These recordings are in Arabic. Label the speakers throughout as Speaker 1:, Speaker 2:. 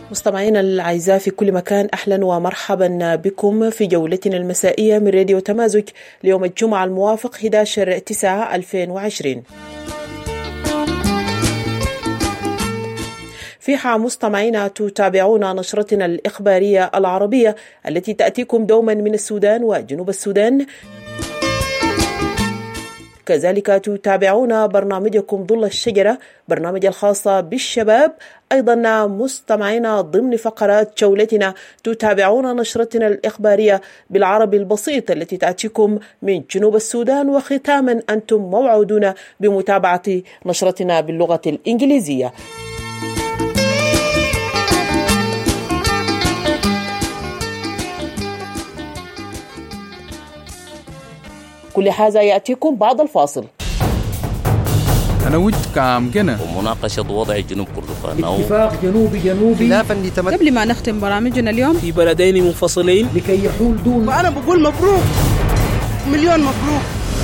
Speaker 1: مستمعينا الأعزاء في كل مكان، أهلا ومرحبا بكم في جولتنا المسائية من راديو تمازج ليوم الجمعة الموافق 11/9/2020. فيها مستمعينا تتابعون نشرتنا الإخبارية العربية التي تأتيكم دوما من السودان وجنوب السودان. كذلك تتابعون برنامجكم ظل الشجرة، برنامج الخاص بالشباب. أيضا مستمعينا ضمن فقرات جولتنا تتابعون نشرتنا الإخبارية بالعربي البسيط التي تأتيكم من جنوب السودان. وختاما أنتم موعودون بمتابعة نشرتنا باللغة الإنجليزية. كل هذا يأتيكم بعد الفاصل.
Speaker 2: أنا ود كام جنة
Speaker 3: ومناقشة وضع جنوب كردفان
Speaker 4: اتفاق جنوبي
Speaker 5: خلافا لتمت
Speaker 6: قبل ما نختم برامجنا اليوم
Speaker 7: في بلدين منفصلين
Speaker 4: لكي يحول دون.
Speaker 5: وأنا بقول مبروك، مليون مبروك.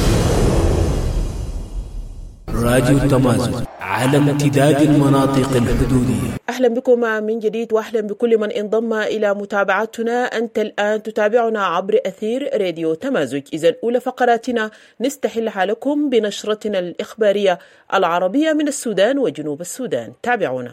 Speaker 7: راديو تمازج على امتداد المناطق الحدودية.
Speaker 1: أهلا بكم من جديد وأهلا بكل من انضم إلى متابعتنا. أنت الآن تتابعنا عبر أثير راديو تمازج. إذا أولى فقراتنا نستحلها لكم بنشرتنا الإخبارية العربية من السودان وجنوب السودان. تابعونا.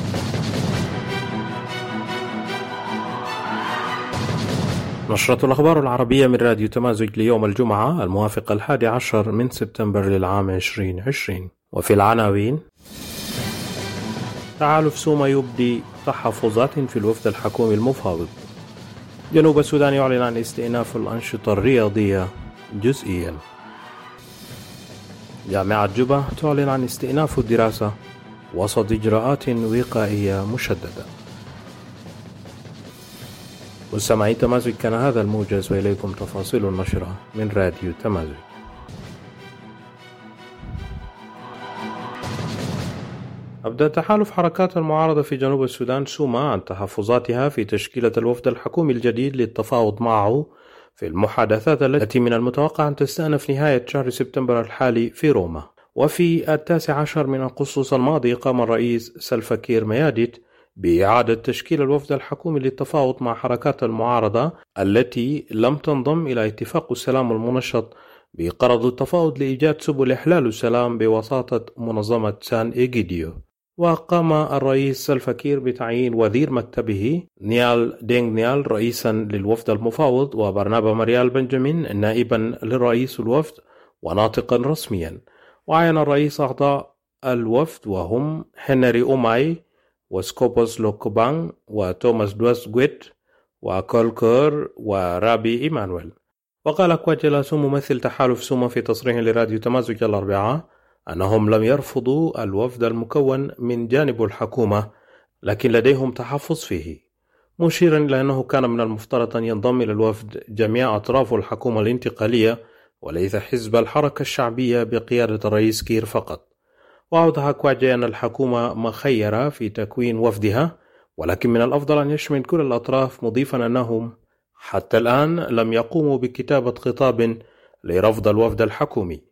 Speaker 8: نشرة الأخبار العربية من راديو تمازج ليوم الجمعة الموافق 11 من سبتمبر للعام 2020. وفي العناوين: تحالف سوما يبدي تحفظات في الوفد الحكومي المفاوض. جنوب السودان يعلن عن استئناف الأنشطة الرياضية جزئيا. جامعة جوبا تعلن عن استئناف الدراسة وسط إجراءات وقائية مشددة. مستمعي تمازج، كان هذا الموجز وإليكم تفاصيل النشرة من راديو تمازج. أبدأ تحالف حركات المعارضة في جنوب السودان سوما عن تحفظاتها في تشكيلة الوفد الحكومي الجديد للتفاوض معه في المحادثات التي من المتوقع أن تستأنف نهاية شهر سبتمبر الحالي في روما. وفي 19 من أغسطس الماضي قام الرئيس سلفا كير مياديت بإعادة تشكيل الوفد الحكومي للتفاوض مع حركات المعارضة التي لم تنضم إلى اتفاق السلام المنشط بغرض التفاوض لإيجاد سبل إحلال السلام بوساطة منظمة سان إيجيديو. وقام الرئيس سلفا كير بتعيين وزير مكتبه نيال دينغ نيال رئيسا للوفد المفاوض، وبرنابا مريال بنجامين نائبا لرئيس الوفد وناطقا رسميا. وعين الرئيس أعضاء الوفد وهم هنري أوماي وسكوبوس لوكوبان وتوماس دوس جويت وكولكور ورابي إيمانويل. وقال كواجيلاسو ممثل تحالف سوما في تصريح لراديو تمازج الأربعاء أنهم لم يرفضوا الوفد المكون من جانب الحكومة، لكن لديهم تحفظ فيه، مشيرا إلى أنه كان من المفترض أن ينضم إلى الوفد جميع أطراف الحكومة الانتقالية وليس حزب الحركة الشعبية بقيادة الرئيس كير فقط. وأوضح كواجي أن الحكومة مخيرة في تكوين وفدها، ولكن من الأفضل أن يشمل كل الأطراف، مضيفا أنهم حتى الآن لم يقوموا بكتابة خطاب لرفض الوفد الحكومي.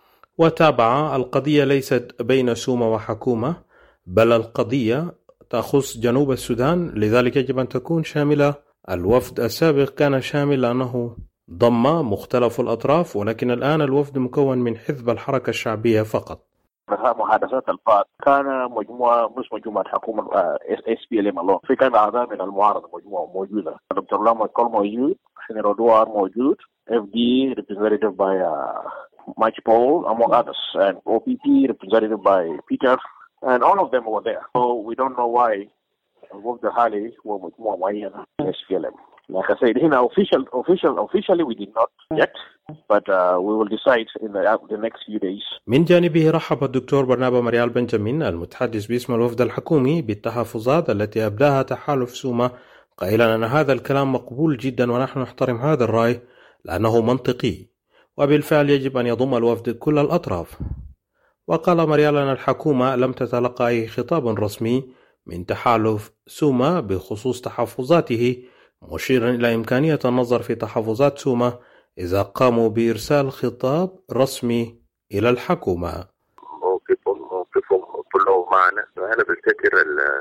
Speaker 8: وتابع: القضية ليست بين سوما وحكومة، بل القضية تخص جنوب السودان، لذلك يجب أن تكون شاملة. الوفد السابق كان شامل لأنه ضم مختلف الأطراف، ولكن الآن الوفد مكون من حزب الحركة الشعبية فقط.
Speaker 9: محادثات الفات كان مجموعة مش مجموعة حكومة SPLM الله، في كان أعضاء من المعارضة مجموعة موجودة. دكتور لامو كول موجود، حسين رودوار موجود، FD represented by Mike Paul among others, and OPP represented by Peter, and all of them were there. So we don't know why الوفد الحالي هو مجموعة معينة SPLM. Like I said, officially we did not yet, but we will decide in the next few days.
Speaker 8: من جانبه رحب الدكتور برنابا مريال بنجامين المتحدث باسم الوفد الحكومي بالتحفظات التي أبداها تحالف سوما، قائلا أن هذا الكلام مقبول جدا ونحن نحترم هذا الرأي لأنه منطقي، وبالفعل يجب أن يضم الوفد كل الأطراف. وقال مريال أن الحكومة لم تتلقى أي خطاب رسمي من تحالف سوما بخصوص تحفظاته، مشيرا إلى إمكانية النظر في تحفظات سوما إذا قاموا بإرسال خطاب رسمي إلى الحكومة.
Speaker 10: موقفهم كله معنا. أنا بفتكر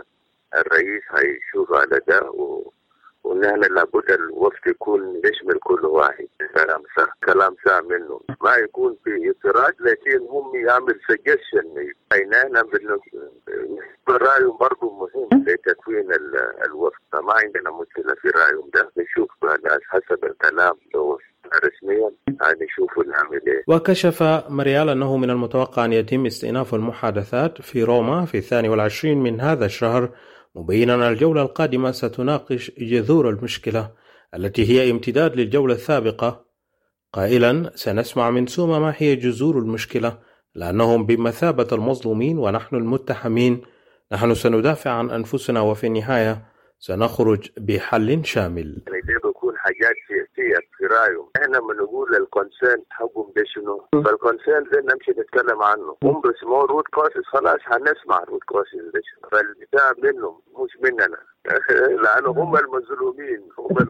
Speaker 6: الرئيس هيشوف على ده ونحن لابد الوفد يكون يشمل كل واحد. كلام ساعة منه ما يكون في اضطراد، لكن هم يعمل سجشن بيننا رأيهم برضو مهم لتكوين الوفد. فما عندنا مشكلة في رأيهم ده، نشوف حسب الكلام لو رسميا نشوف نعمل ايه.
Speaker 8: وكشف مريال أنه من المتوقع أن يتم استئناف المحادثات في روما في 22 من هذا الشهر، مبينا الجولة القادمة ستناقش جذور المشكلة التي هي امتداد للجولة السابقة، قائلا سنسمع من سوما ما هي جذور المشكلة لأنهم بمثابة المظلومين ونحن المتهمين. نحن سندافع عن أنفسنا وفي النهاية سنخرج بحل شامل.
Speaker 6: بيكون حاجات سياسية في رأيهم. احنا بنقول الكونسيرن حقهم ده شنو؟ فالكونسيرن ده نمشي نتكلم عنه. هم بيسموه روت كوسز، خلاص هنسمع روت كوسز ده شنو. فالبتاع منهم مش مننا لأنه هم المظلومين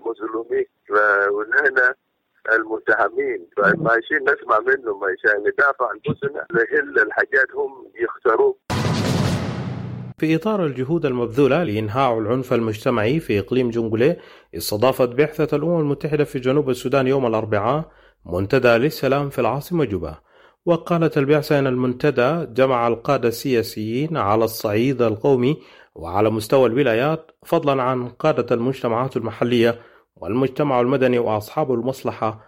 Speaker 6: ونحن المتهمين. فماشيين نسمع منهم عشان ندافع عن أنفسنا لهل الحاجات هم يختاروا.
Speaker 8: في إطار الجهود المبذولة لإنهاء العنف المجتمعي في إقليم جونغولي، استضافت بعثة الأمم المتحدة في جنوب السودان يوم الأربعاء منتدى للسلام في العاصمة جوبا. وقالت البعثة أن المنتدى جمع القادة السياسيين على الصعيد القومي وعلى مستوى الولايات، فضلا عن قادة المجتمعات المحلية والمجتمع المدني وأصحاب المصلحة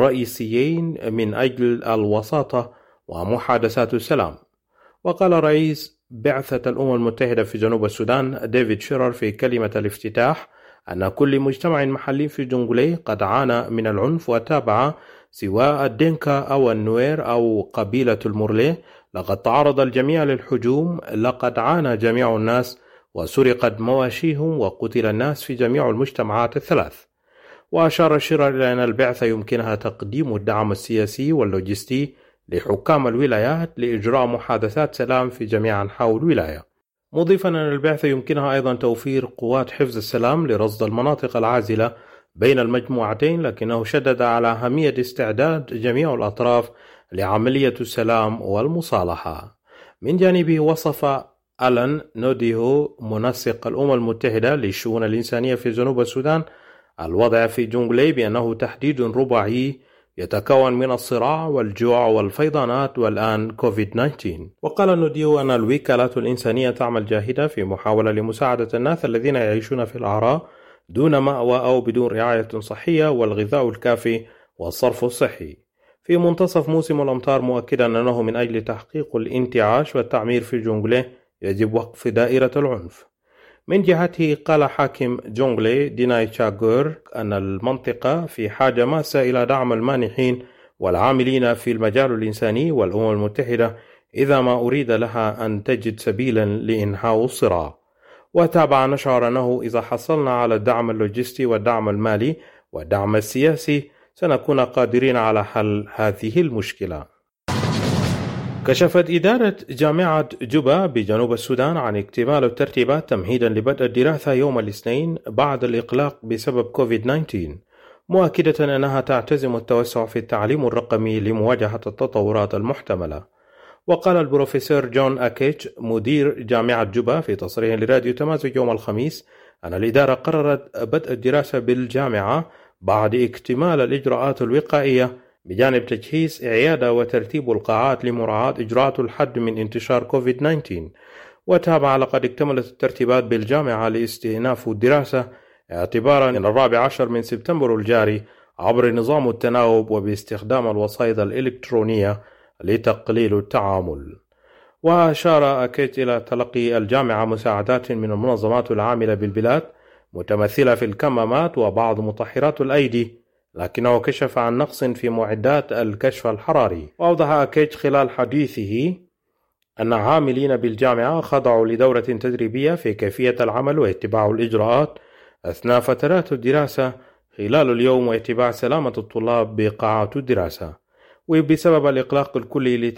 Speaker 8: الرئيسيين من أجل الوساطة ومحادثات السلام. وقال رئيس بعثة الأمم المتحدة في جنوب السودان ديفيد شيرر في كلمة الافتتاح أن كل مجتمع محلي في جونغولي قد عانى من العنف، وتابع سواء الدينكا أو النوير أو قبيلة المورلي لقد تعرض الجميع للحجوم، لقد عانى جميع الناس وسرقت مواشيهم وقتل الناس في جميع المجتمعات الثلاث. وأشار شيرر إلى أن البعثة يمكنها تقديم الدعم السياسي واللوجستي لحكام الولايات لإجراء محادثات سلام في جميع أنحاء الولاية، مضيفا أن البعثة يمكنها أيضا توفير قوات حفظ السلام لرصد المناطق العازلة بين المجموعتين، لكنه شدد على أهمية استعداد جميع الأطراف لعملية السلام والمصالحة. من جانبه وصف ألان نوديهو منسق الأمم المتحدة للشؤون الإنسانية في جنوب السودان الوضع في جونغولي بأنه تحديد رباعي يتكون من الصراع والجوع والفيضانات والآن كوفيد-19. وقال نوديو أن الوكالات الإنسانية تعمل جاهدة في محاولة لمساعدة الناس الذين يعيشون في الأعراء دون مأوى أو بدون رعاية صحية والغذاء الكافي والصرف الصحي في منتصف موسم الأمطار، مؤكدا أنه من أجل تحقيق الانتعاش والتعمير في جونغولي يجب وقف دائرة العنف. من جهته قال حاكم جونغولي ديناي تشاغور أن المنطقة في حاجة ماسة إلى دعم المانحين والعاملين في المجال الإنساني والأمم المتحدة إذا ما أريد لها أن تجد سبيلا لإنهاء الصراع. وتابع نشر أنه إذا حصلنا على الدعم اللوجستي والدعم المالي والدعم السياسي سنكون قادرين على حل هذه المشكلة. كشفت إدارة جامعة جوبا بجنوب السودان عن اكتمال الترتيبات تمهيدا لبدء الدراسة يوم الاثنين بعد الإغلاق بسبب كوفيد-19، مؤكدة أنها تعتزم التوسع في التعليم الرقمي لمواجهة التطورات المحتملة. وقال البروفيسور جون أكيتش مدير جامعة جوبا في تصريح لراديو تمازج يوم الخميس أن الإدارة قررت بدء الدراسة بالجامعة بعد اكتمال الإجراءات الوقائية بجانب تجهيز عيادة وترتيب القاعات لمراعاة إجراءات الحد من انتشار كوفيد-19. وتابع لقد اكتملت الترتيبات بالجامعة لاستئناف الدراسة اعتبارا من 14 من سبتمبر الجاري عبر نظام التناوب وباستخدام الوسائط الإلكترونية لتقليل التعامل. وأشار أكيت إلى تلقي الجامعة مساعدات من المنظمات العاملة بالبلاد متمثلة في الكمامات وبعض مطهرات الأيدي، لكنه كشف عن نقص في معدات الكشف الحراري. وأوضح أكيت خلال حديثه أن عاملين بالجامعة خضعوا لدورة تدريبية في كيفية العمل واتباع الإجراءات أثناء فترات الدراسة خلال اليوم واتباع سلامة الطلاب بقاعات الدراسة. وبسبب الإغلاق الكلي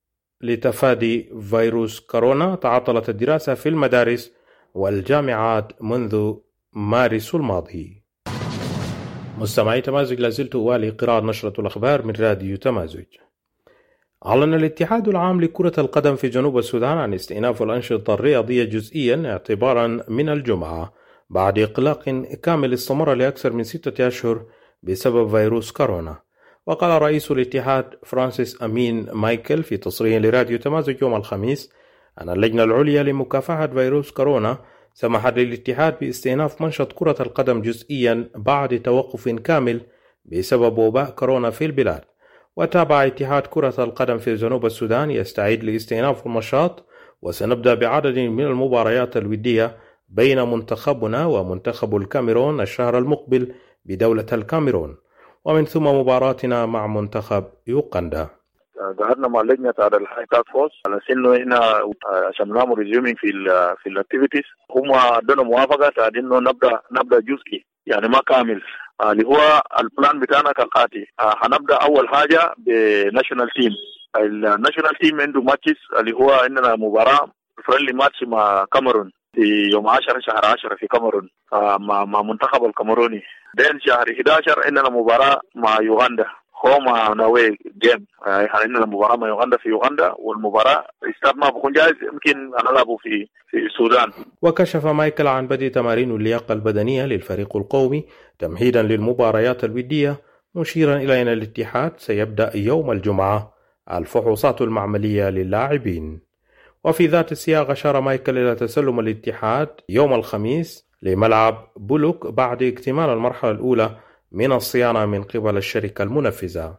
Speaker 8: لتفادي فيروس كورونا تعطلت الدراسة في المدارس والجامعات منذ مارس الماضي. مستمعي تمازج، لازلت أوالي قراءة نشرة الأخبار من راديو تمازج. أعلن الاتحاد العام لكرة القدم في جنوب السودان عن استئناف الأنشطة الرياضية جزئيا اعتبارا من الجمعة بعد إغلاق كامل استمر لأكثر من 6 أشهر بسبب فيروس كورونا. وقال رئيس الاتحاد فرانسيس أمين مايكل في تصريح لراديو تمازج يوم الخميس أن اللجنة العليا لمكافحة فيروس كورونا سمحت للاتحاد باستئناف منشط كرة القدم جزئيا بعد توقف كامل بسبب وباء كورونا في البلاد. وتابع اتحاد كرة القدم في جنوب السودان يستعد لاستئناف النشاط، وسنبدأ بعدد من المباريات الودية بين منتخبنا ومنتخب الكاميرون الشهر المقبل بدولة الكاميرون، ومن ثم مباراتنا مع منتخب يوغندا.
Speaker 9: قعدنا مع لجنة على الهاي تاسك فورس على انه هنا عشان نعمل ريزيومينج في الاكتيفيتيز. هم ادونا موافقة انه نبدا جزئي يعني ما كامل. اللي هو البلان بتاعنا كالآتي: هنبدا اول حاجة بناشونال تيم. الناشونال تيم عنده ماتشز اللي هو عندنا مباراة فريندلي ماتش مع كاميرون في يوم 10 شهر 10 في كاميرون مع منتخب الكاميروني. بين شهر 11 عندنا مباراة مع يوغندا هوم ناوي جيم. عندنا مباراة مع يوغندا في يوغندا، والمباراة استاد ما بكون جاهز يمكن نلعبه في السودان.
Speaker 8: وكشف مايكل عن بدء تمارين اللياقة البدنية للفريق القومي تمهيدا للمباريات الودية، مشيرا إلى أن الاتحاد سيبدأ يوم الجمعة الفحوصات المعملية للاعبين. وفي ذات السياق أشار مايكل إلى تسلم الاتحاد يوم الخميس لملعب بولوك بعد اكتمال المرحلة الأولى من الصيانة من قبل الشركة المنفذة.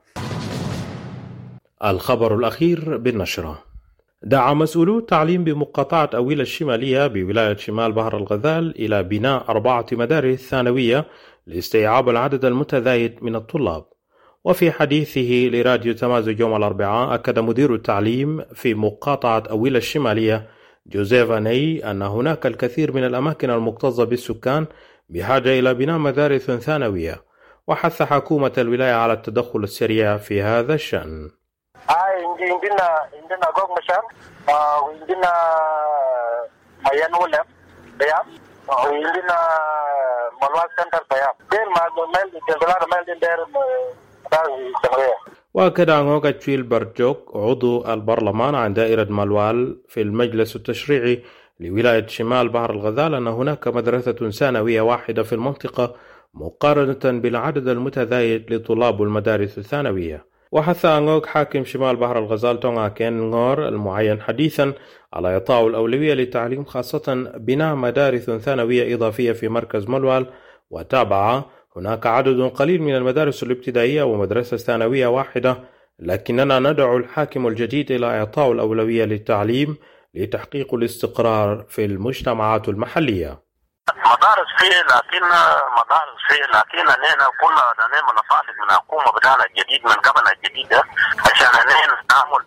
Speaker 8: الخبر الأخير بالنشرة: دعا مسؤولو التعليم بمقاطعة أويلة الشمالية بولاية شمال بحر الغزال إلى بناء 4 مدارس ثانوية لاستيعاب العدد المتزايد من الطلاب. وفي حديثه لراديو تمازج يوم الأربعاء أكد مدير التعليم في مقاطعة أويلة الشمالية جوزيف أني أن هناك الكثير من الأماكن المكتظة بالسكان بحاجة إلى بناء مدارس ثانوية، وحث حكومة الولاية على التدخل السريع في هذا الشأن.
Speaker 10: عندنا جوج مشان وعندنا ميان ولم بيام وعندنا ملوان سنتر بيام دير ما ميل دولار ميل دير
Speaker 8: وأكد عنوغا تشيل برجوك عضو البرلمان عن دائرة ملوال في المجلس التشريعي لولاية شمال بحر الغزال أن هناك مدرسة ثانوية واحدة في المنطقة مقارنة بالعدد المتزايد لطلاب المدارس الثانوية. وحث عنوغ حاكم شمال بحر الغزال تونغا كين نغور المعين حديثا على إعطاء الأولوية للتعليم، خاصة بناء مدارس ثانوية إضافية في مركز ملوال. وتابع: هناك عدد قليل من المدارس الابتدائية ومدرسة ثانوية واحدة، لكننا ندعو الحاكم الجديد إلى إعطاء الأولوية للتعليم لتحقيق الاستقرار في المجتمعات المحلية.
Speaker 10: مدارس لكن أننا كنا نطالب من الحكومة بتاعنا الجديد من قبل الجديدة عشان أننا نعمل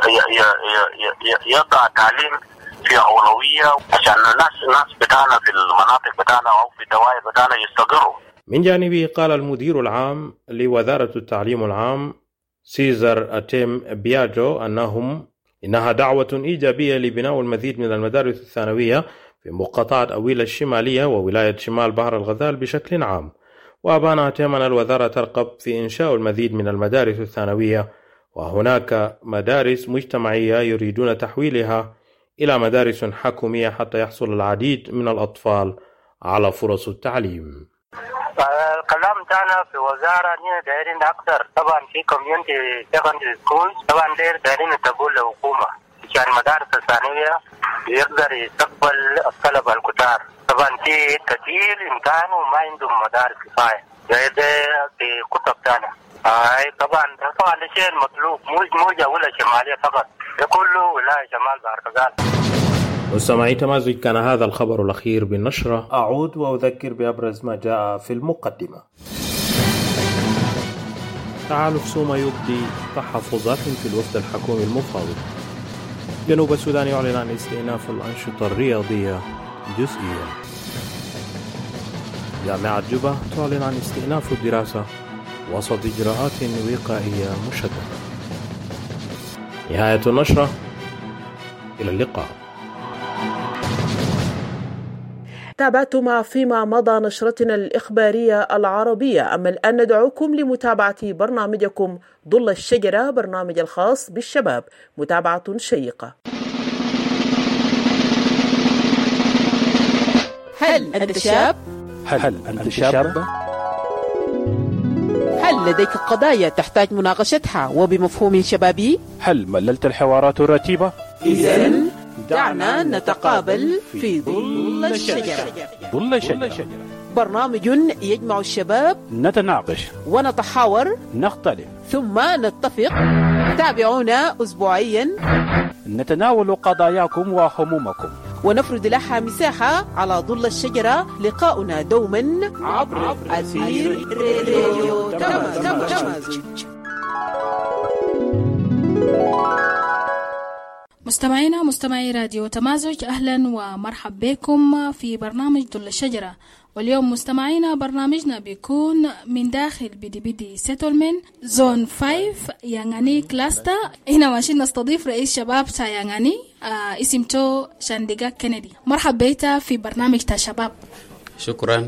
Speaker 10: يضع التعليم في أولوية عشان الناس بتاعنا في المناطق بتاعنا أو في الدوائر بتاعنا يستقروا.
Speaker 8: من جانبه قال المدير العام لوزارة التعليم العام سيزر أتيم بياجو إنها دعوة إيجابية لبناء المزيد من المدارس الثانوية في مقاطعة أويلة الشمالية وولاية شمال بحر الغزال بشكل عام. وأبان أتيم أن الوزارة ترغب في إنشاء المزيد من المدارس الثانوية، وهناك مدارس مجتمعية يريدون تحويلها إلى مدارس حكومية حتى يحصل العديد من الأطفال على فرص التعليم.
Speaker 10: الكلام بتاعنا في وزارة إننا دايرين أكثر طبعا في كوميونتي سكندري سكول، طبعا دايرين تقول للحكومة عشان المدارس الثانوية يقدر يستقبل الطلبة الكتار. طبعا في كثير إمكان وما عندهم مدارس كفاية زي ده في كتب بتاعنا. طبعا الشيء المطلوب مو جولة شمالية فقط، ده كله ولاية شمال بحر الغزال.
Speaker 8: مستمعي تمازج، كان هذا الخبر الأخير بالنشرة. أعود وأذكر بأبرز ما جاء في المقدمة. تحالف سوما يبدي تحفظات في الوفد الحكومي المفاوض. جنوب السودان يعلن عن استئناف الأنشطة الرياضية جزئيا. جامعة جوبا تعلن عن استئناف الدراسة وسط إجراءات وقائية مشددة. نهاية النشرة، إلى اللقاء.
Speaker 1: تابعتم فيما مضى نشرتنا الإخبارية العربية. أما الآن ندعوكم لمتابعة برنامجكم ظل الشجرة، برنامج الخاص بالشباب. متابعة شيقة. هل أنت شاب؟
Speaker 11: هل أنت شاب؟
Speaker 12: هل لديك قضايا تحتاج مناقشتها وبمفهوم شبابي؟
Speaker 11: هل مللت الحوارات الرتيبة؟
Speaker 12: إذن دعنا نتقابل في ظل الشجرة.
Speaker 11: ظل الشجرة
Speaker 12: برنامج يجمع الشباب،
Speaker 11: نتناقش
Speaker 12: ونتحاور،
Speaker 11: نختلف
Speaker 12: ثم نتفق. تابعونا أسبوعيا،
Speaker 11: نتناول قضاياكم وهمومكم
Speaker 12: ونفرد لها مساحة على ظل الشجرة. لقاؤنا دوما عبر أثير راديو تمازج.
Speaker 13: مستمعي راديو تمازج، أهلا ومرحب بكم في برنامج ظل الشجرة. واليوم مستمعينا برنامجنا بيكون من داخل بدي سيتلمنت زون 5 يانغاني كلاستا. هنا ماشيين نستضيف رئيس شباب تا يانغاني اسمه شانديغا كندي. مرحب بيتا في برنامج تا شباب.
Speaker 3: شكرا.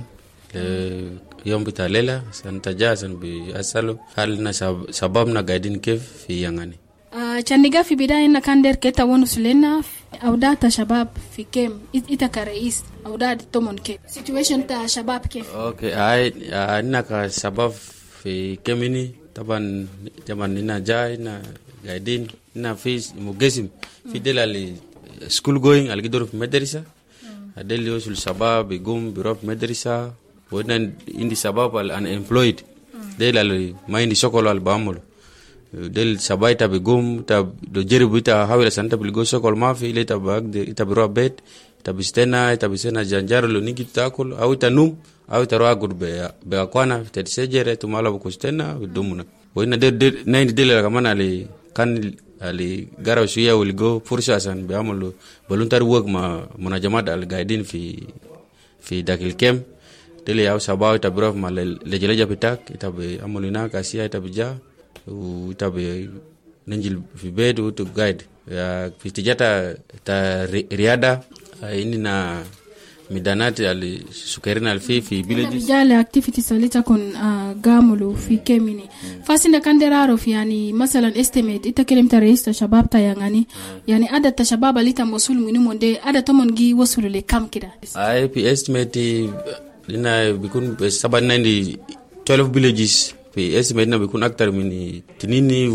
Speaker 3: يوم بتاع ليلة سنتجازن بأسأله هل شبابنا قاعدين كيف في يانغاني.
Speaker 13: شانديغا في بداية إنك كان دير كيتا ونس لنا أودات شباب في كيم إتا كرئيس أودات تومون كيف سيتويشن تا شباب كيف.
Speaker 3: أوكي إنك شباب في كيميني طبعا إننا جاي إننا قاعدين إننا في مقسم في دلالي سكول جوين اللي يدور في مدرسة هدول يوصل الشباب يقوم بيروح مدرسة وإن عندي شباب unemployed دلالي ما عندي شغل على بعمله del sabai ta bigum ta do jeribu ta hawila santa bilgo sokol mafi ile ta bag de ta biro bet ta bisena janjaro lo nigi takol au ta num au ta roa gurbe be akwana ta sejere to mala ko stena dumuna wona de na indi dele kamana ali kan ali garaw suya will go fursa san be amolo voluntary work ma munajamat al gaidin fi dakil kem dele au sabai ta biro ma lejeleja pitak ta be amolina kasia ta bija utabe nanjil fi bed to guide ya fitijata ta riada ini na midanati ali sukarina alfi fi villages
Speaker 13: jale activities alita kun gamulu fi kemini fasina kanderaro fi yani masalan estimate itakelem tarista shabab ta yangani yani ada ta shabab alita mosul muni monde ada tomon gi wasulu le kam kida
Speaker 3: ai pi estimate lina bikun 790 12 villages في اسمنا بيكون أكتر من تنيني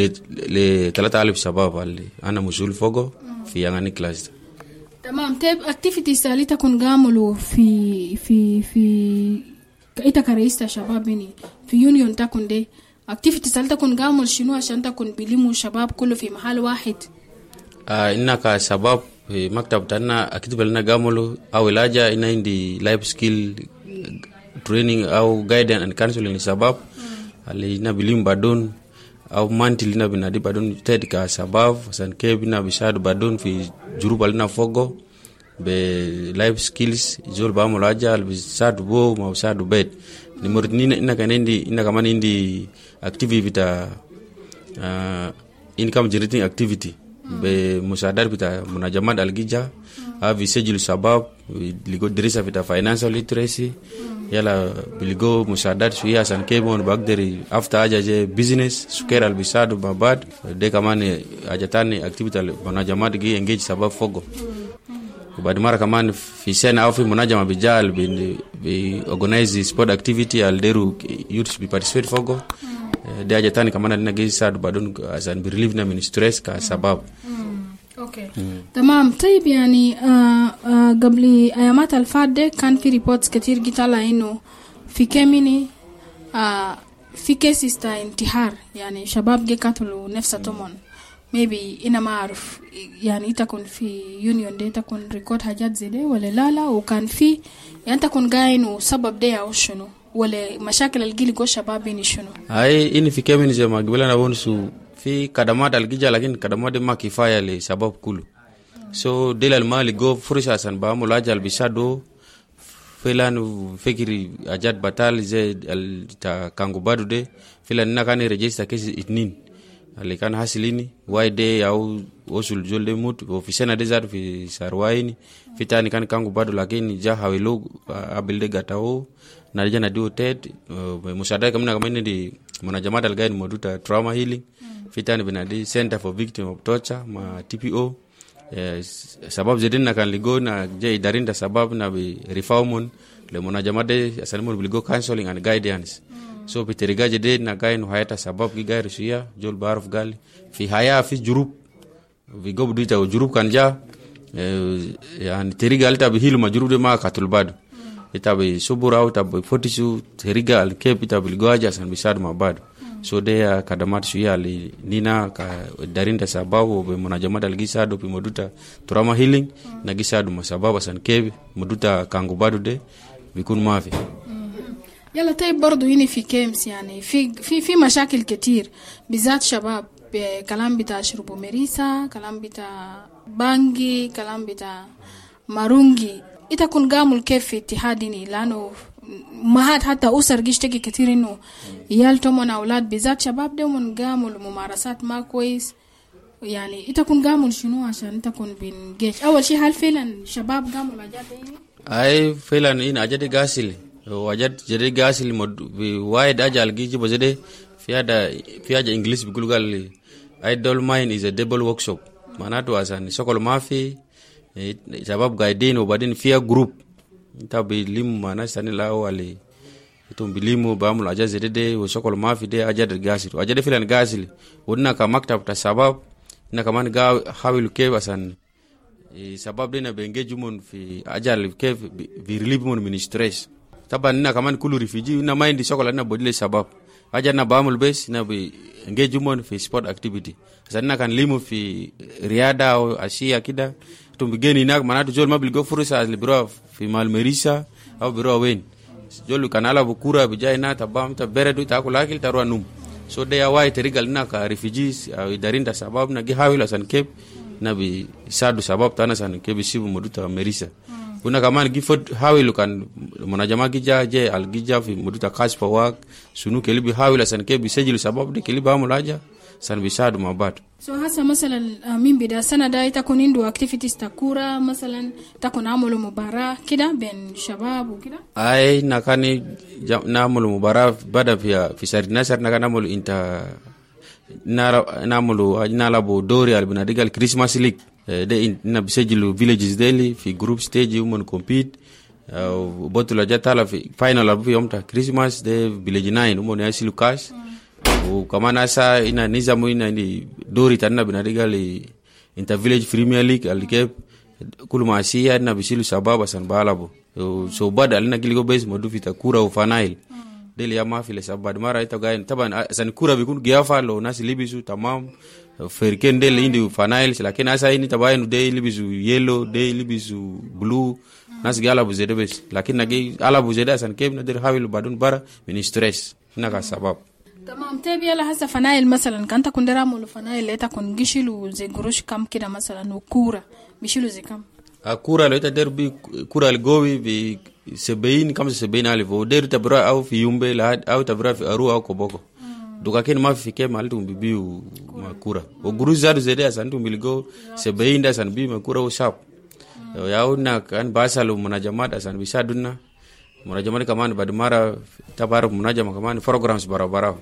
Speaker 3: ل 3000 شباب اللي أنا مسؤول فوقه في يانغاني كلاس.
Speaker 13: تمام. طيب activities اللي تكون عاملوا في كأيتا كرئيس شباب مني في يونيون تكون ده activities اللي تكون عامل شنو عشان تكون بيلموا شباب كله في محل واحد.
Speaker 3: إنك شباب في مكتب تنا أكيد بلنا عاملوا أول حاجة إن عندي life skill training أو guidance and counseling للشباب اللي نبيلم بدون أو مانتل نبينادي بدون تدك شباب عشان كيف نبيشاد بدون في جروب لنا فوقه بلايف سكيلز يزول بعمل حاجة بيشاد بو ما بيشاد بيت نمرتني إنك عندي إنك كمان عندي activity بتاع income generating activity بمساعدات بتاع منظمات الجيجا هذا يسجل شباب ليجو دراسة بتاع financial literacy يلا بيلقوا مساعدات شوية عشان كيبون بقدر أفتح حاجة بيزنس سكر البيساد وبعد ده كمان حاجة تاني أكتيفيتي منظمات جي إنجيج شباب فوقه وبعد مرة كمان في سنة أو في منظمة بيجال بي organize sport activity الديرو youths بي participate فوقه ده حاجة تاني كمان لنا جي ساد بعدون عشان بيرليفنا من ستريس كشباب.
Speaker 13: اوكي تمام. طيب يعني قبل ايامات الفاتة كان في ريبورتس كتير جت على انه في كميني في كيسز تا انتحار يعني شباب جي قتلوا نفسهم maybe انا ما اعرف يعني تكون في يونيون دي تكون ريكورد حاجات زي دي ولا لا وكان في يعني تكون قاين وسبب دي او شنو ولا مشاكل الجيل جو شباب بين شنو
Speaker 3: هاي ان في كميني زي ما قبلنا ونسو في كدمات الجيجا لكن كدمات ما كفايه لشباب كله so ديل المال جو فرصه عشان بعمل حاجه البيشادو فلان فكري اجاد بطال زي تا كانغو بادو دي فلان نكاني ريجستر كيس اتنين alikan hasilini waide au osul jolde mut ofisena desert fi sarwaini fitani kan kangu bado lakini ja hawelo abilde gatao na jana dio ted musada kama ndi mwanajamada algain moduta trauma healing fitani binadi center for victim of torture ma TPO sababu zedina kan ligo na je idarinda sababu na bi reformon le mwanajamade asalimo biligo counseling and guidance so biterigaje de na gain hayata sababu gigair suya jol barf gal fi haya fi jurub vi gob duita jurub kanja yani terigal ta bi hilu majurub de ma katul bad itabe subura au tabe fotisu terigal kep itabe goaja san bisad ma bad so de kadamat suya li nina ka darinda sababu be munajamada algisado pi moduta trauma healing na gisado masababa san kep moduta kangu badu de bikun mafi
Speaker 13: يلا طيب برضو هنا في كيمس يعني في مشاكل كتير بالذات شباب كلام بتاع شربو مريسا كلام بتاع بانجي كلام بتاع مارونجي يتكون قاموا كيف في اتحادني لانه مهات حتى أسر جيشتكي كتير انه يالتهم من اولاد بالذات شباب ده من قاموا الممارسات ما كويس يعني يتكون قاموا شنو عشان يتكون بين جيش اول شيء هل فعلا شباب قاموا الحاجات دي
Speaker 3: اي فعلا ان اجد غاسل wajad jere gasil mod wide ajal giji bozede fiada english bigulgal idol mine is a double workshop manatu asan sokol mafi sabab gaiden obadin fia group tabi lim mana sani lao ali itum bilimu bamul ajazede de sokol mafi de ajad gasil ajade filan gasil wonna ka maktab ta sabab na kaman ga hawil ke asan sabab de na bengeju mon fi ajal ke vi relieve mon ministres taban na kaman kulu refugee na mind sokola na bodile sabab aja na bamul bes na be engagement fi sport activity sanna kan limu fi riada au asia kida tumbigeni na manatu jol mabil go fursa libro fi malmerisa au biro wen jol kanala bukura bijai na tabam ta beredu ta kulakil tarwa num so de awai terigal na ka refugees au darinda sabab na gi hawila san kep na bi sadu sabab tana san kep sibu moduta merisa kuna kama gifot hawilu kan mwanajama gija je algija fi muduta cash for work sunu kelibi hawila san kebi sejili sababu de kelibi amulaja san bisadu mabatu
Speaker 13: so hasa masalan min bida sana da itakun indu activities takura masalan takun amulu mubara kida ben shababu kida
Speaker 3: ai nakani namulu mubara bada fi sarinasar nakana amulu inta namulu nalabo dori albinadigal Christmas League de na bisejilu villages daily fi group stage human compete botula jatala fi final abu yomta Christmas de village 9 umone asilu cash kama nasa ina nizamu ina ni dori tanna binadigali inter village premier league alikep kuluma asia na bisilu sababa san balabo so bada alina giligo base modu fita kura ufanail deli ya mafile sabad mara ita gain taban san kura bikun giafa lo nasi libisu tamam ferken de indi fanail lakini asa ini tabayenu de libisu yellow de libisu blue nasi gala buzede bes lakini nagi ala buzede san keb na der hawil badun bara min stress naka sabab
Speaker 13: tamam tebi ala hasa fanail masalan kanta kundera mulu fanail eta kun gishilu ze gurush kam kida masalan ukura bishilu ze kam
Speaker 3: akura lo eta derbi kura algowi bi sebein kama sebein alivo der tabra au fi yumbe la au tabra fi aru au koboko duka ken ma fike maltu bibiu makura o guruzadu zede asantu miligo sebeinda san bi makura o shap yauna kan basalu munajamad asan bisa dunna munajamad kaman badmara tabar munajama kaman programs bara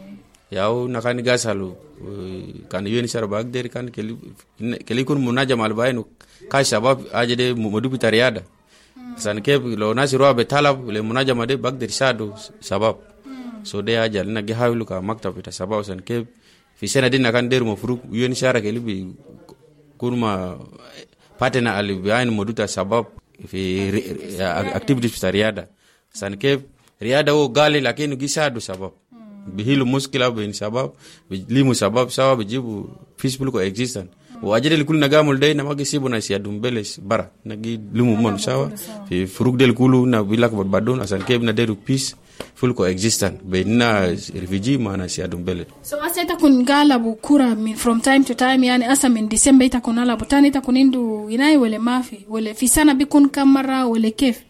Speaker 3: yauna kan gasalu kan yeni sar bagder kan keli kun munajama albaynu ka shabab ajede modubi tariada san ke lo nasiru be talab le munajama de bagder sadu sabab so de ajal na gi hawlu ka maktab ta sabab san ke fi sanadin kan der mo furu yoni shara ke libi kurma patena ali bain moduta sabab fi activities fi riada san ke riada o gali lakini gisadu sabab bihilu muskila bin sabab limu sabab sawa bijibu peaceful coexistence wajide likul nagamul day na magisibu na siadum beles bara nagi limu mon sawa fi furuk del kulu na bilak badon asan ke na deru peace full coexistence baina refugee mana siadum beles
Speaker 13: so aseta kun galabu kura from time to time yani asa min December ita kunala butani ita kunindu inai wale mafi wale fisana bikun kamara wale kef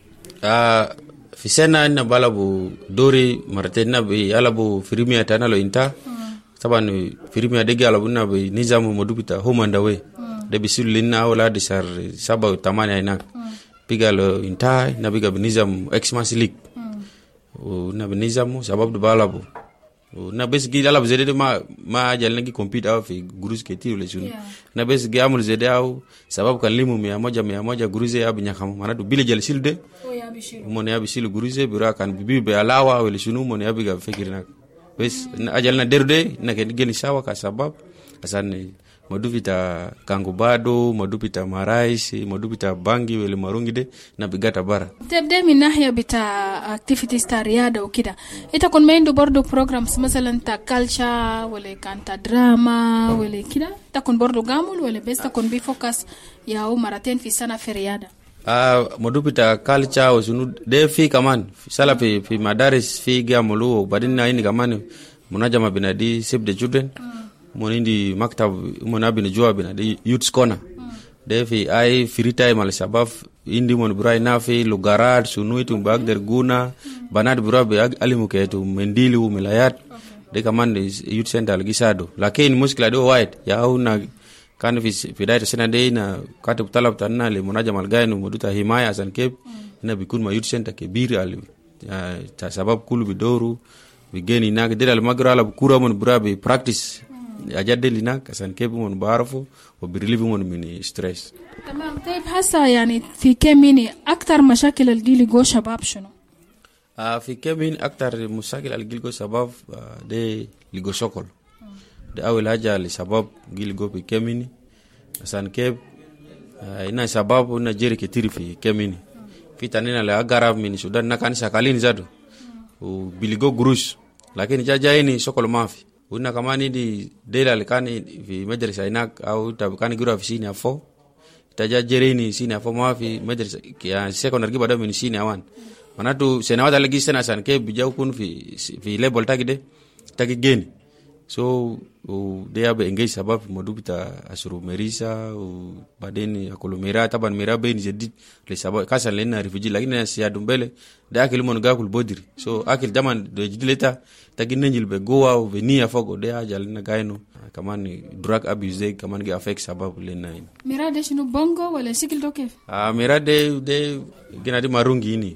Speaker 3: fisana na balabu dori martena bi alabu firimia tanalo inta taban firmi adege ala bunna be nizamu modubita home and away de bisul linna wala de sar saba tamani ainak pigalo intai na biga nizam Xmas League na nizamu sababu balabo na bes gi ala zede ma jalna gi compete au fi gurus ke tiru le sunu na bes gi amul zede au sababu kalimu 100 guruze abi nyakam manadu bile jal silde mo ne abi sil guruze bira kan bibi be alawa wala sunu mo ne abi ga fikirna bes ajalna derde na ke geni sawa ka sabab asan modupita kangubado modupita maraisi modupita bangi wele marungi de na bigata bara
Speaker 13: tebde min nahya bita activities ta riyada ukida ita kon mendo bordo programs masalan ta culture wala kanta drama wala kida ta kon bordo gamul wala bes ta kon bi focus ya maraten fi sana feriyada
Speaker 3: modupita culture usunu de fi kaman sala fi madaris fi gamulu badina ini kaman munajama binadi save the children monindi maktab monabi najua bina de youth corner de fi ai free time al sabab indi mon burai na fi lugarat sunuitu bagder guna banad burabe alimu ketu mendili umilayat de kaman youth center al gisado lakini muskila do white ya una kan fi daita sena de na katib talab tanna le munajam al gainu moduta himaya san kep na bikun ma youth center ke bir al ta sabab kulu bidoru bigeni na de al magrala kura mon burabe practice ajade lina kasan kebu mon baarfo وبريليف من ستريس.
Speaker 13: تمام. طيب هسه يعني في كمين أكتر مشاكل الجيل جو شباب شنو؟
Speaker 3: في كمين أكتر مشاكل الجيل جو شباب ده لجو شكل. ده أول حاجة لشباب جيل جو في كمين عشان كيف إن شباب إن جري كتير في كمين. في تانينا لأقرب من السودان نكان شكالين زادو وبيلجو جروس لكن جاء إني شكل ما في. Una kamani di dela lekani fi madrasa inak au tabukani gura fi sini afo taja jereni sini afo ma fi madrasa ya secondary bada min sini awan manatu senawata lagi sana san ke bijau kun fi level tagide tagi geni so they have engaged sabab modubita asuru merisa badeni akolomera taban mera ben jadid le sabab kasan lena refugee lakini ya dumbele da akil mon gakul bodiri so akil jaman de jidileta tagi nenjil be goa venia fogo de ajal na gaino kamani drug abuse kamani affect sabab lena
Speaker 13: mera de shinu bongo wala sikil dokef
Speaker 3: mera de ginadi marungi ini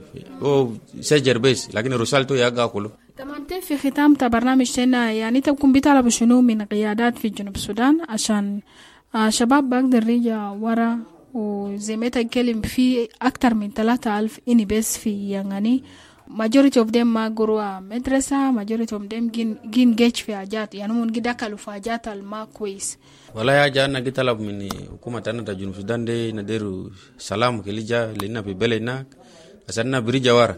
Speaker 3: sejerbes lakini rusalto ya gakulo.
Speaker 13: تمام. في ختام برنامجنا يعني تكون بيطلبوا شنو من قيادات في جنوب السودان عشان شباب بقدر رجع ورا وزي ما تكلم في أكتر من 3000 إني بس في يعني majority of them ما قروا مدرسة majority of them جين جيش في حاجات يعني من قد أكلوا في حاجات الما كويس.
Speaker 3: والله يا جانا قتلب من حكومة أنا جنوب السودان ده نديروا سلام كليجا لنا في بلدنا عشان بريجا ورا.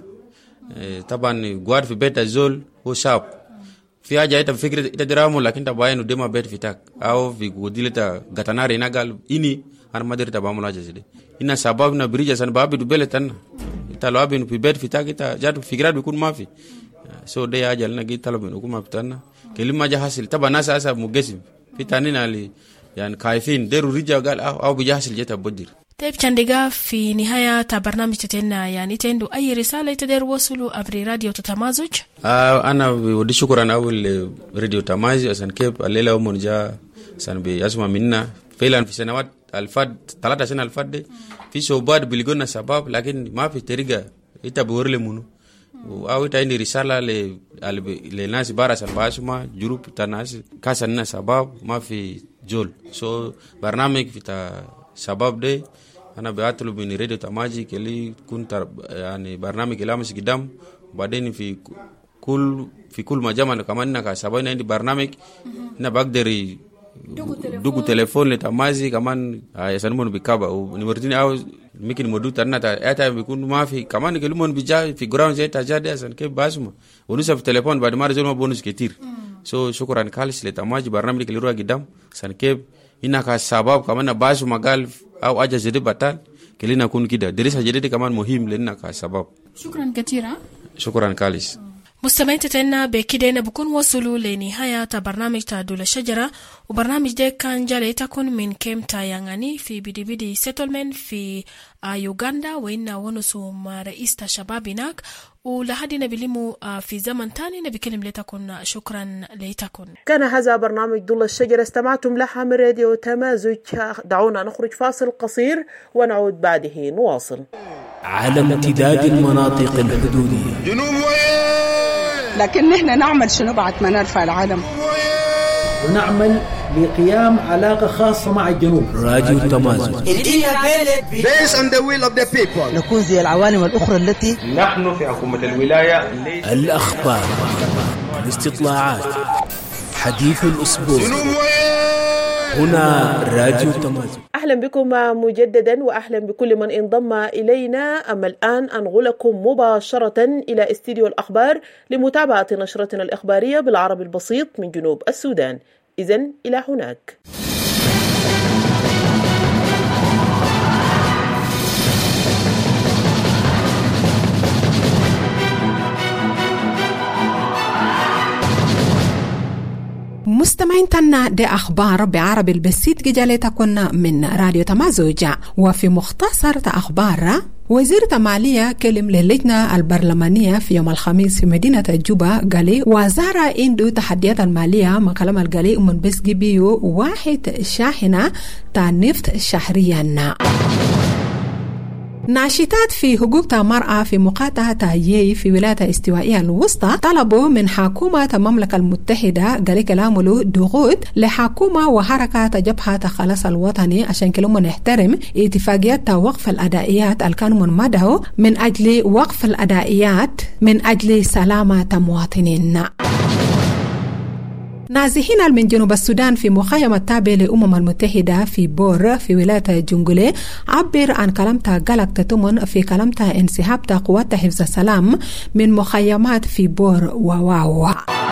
Speaker 3: طبعا قواد في بيت الزول هو شاب في حاجة إنت فكرة إنت درامو لكن تباين ودما بيت فيتاك أو في قديلة غتناري نقال إني أنا ما درت بعمل حاجة زي إن سببنا بريجة سن بابي دبلتنا إنت لو أبين في بيت فيتاك إنت جات فكرة بيكون ما في so ده حاجة لنا جيت طلب منكم ما بتاعنا كلمة جاهزة طبعا ناس أسا مجسم في تانين على يعني خايفين ديرو ريجة قال أو بجاهز جت بدير.
Speaker 14: طيب شندقة في نهاية برنامج تتنا يعني تندو أي رسالة تقدر وصلوا عبر راديو تتمازج؟
Speaker 3: أنا ودي شكرا أول راديو تتمازج عشان كيف الليلة ومنجا عشان بيسمع منا فعلا في سنوات الفاد 3 سنين الفاد في شباب بيلقونا سباب لكن ما في طريقة يتبور لمنو أو يتعيني رسالة لناس بارس الباسمة جروب تناس كاسنا سباب ما في جول so برنامج في سباب ده أنا بأطلب من راديو تمازج كلي كنت يعني برنامج لامس قدام بعدين في كل مجال كمان نك سبابنا عندي برنامج نبقدر دوغو تليفون لتمازج كمان يسمونه بكابا ونمرتين أو ممكن مدو ترنا تا بيكون ما في كمان كلمون بيجا في جراوند زي تجاد عشان كيف باسمه ونسا في التليفون بعد ما رجل ما بونس كتير so شكرا خالص لتمازج برنامج كلي روح قدام عشان كيف إنك سبب كمان باسو مقال أو أجا زي بطل كلنا نكون كده درس جديد كمان مهم لنا كسبب.
Speaker 13: شكرا كثيرا.
Speaker 3: شكرا خالص.
Speaker 14: مستمعين تتنا بكده بكون وصلوا لنهاية برنامج تادول الشجرة. وبرنامج ده كان جالي تكون من كيم تايانغاني في بدي سيتلمنت في يوغندا، وإن ونسو مع رئيس شباب هناك. ولحد نبيلمو في زمن تاني نبيكلم لتكون. شكرا لتكون.
Speaker 1: كان هذا برنامج ضل الشجرة استمعتم لها من راديو تمازج. دعونا نخرج فاصل قصير ونعود بعده نواصل.
Speaker 7: على امتداد المناطق الحدودية
Speaker 5: جنوب لكن نحن نعمل شنو بعد ما نرفع العالم،
Speaker 4: ونعمل لقيام علاقة خاصة مع الجنوب.
Speaker 7: راديو تمازج
Speaker 5: based on the will of the people.
Speaker 15: نكون زي العوالم الأخرى التي
Speaker 8: نحن في حكومة الولاية.
Speaker 7: الأخبار، الاستطلاعات، حديث الأسبوع، هنا راديو تمازج.
Speaker 1: أهلا بكم مجددا وأهلا بكل من انضم إلينا. أما الآن أنقلكم مباشرة إلى استديو الأخبار لمتابعة نشرتنا الإخبارية بالعربي البسيط من جنوب السودان. إذن إلى هناك.
Speaker 16: مستمعين تنا دي أخبار بعربي البسيط جالتكن من راديو تمازج. وفي مختصر أخبار، وزير مالية كلم للجنة البرلمانية في يوم الخميس في مدينة جوبا قالي وزارة عنده تحديات المالية مكالمة القالي من بس جبيو 1 شاحنة نفط شهريا. ناشطات في حقوق المرأة في مقاطعة يي في ولاية استوائية الوسطى طلبوا من حكومة المملكة المتحدة قال كلامه ضغوط لحكومة وحركة جبهة خلاص الوطني عشان كلهم نحترم اتفاقيات وقف الأدائيات الكانوا منمده من أجل وقف الأدائيات من أجل سلامة مواطنين. نازحين من جنوب السودان في مخيم تابع للأمم المتحدة في بور في ولاية جنجولي عبر عن كلامته قلق تتمن في كلامته انسحاب قوات حفظ السلام من مخيمات في بور وواوا.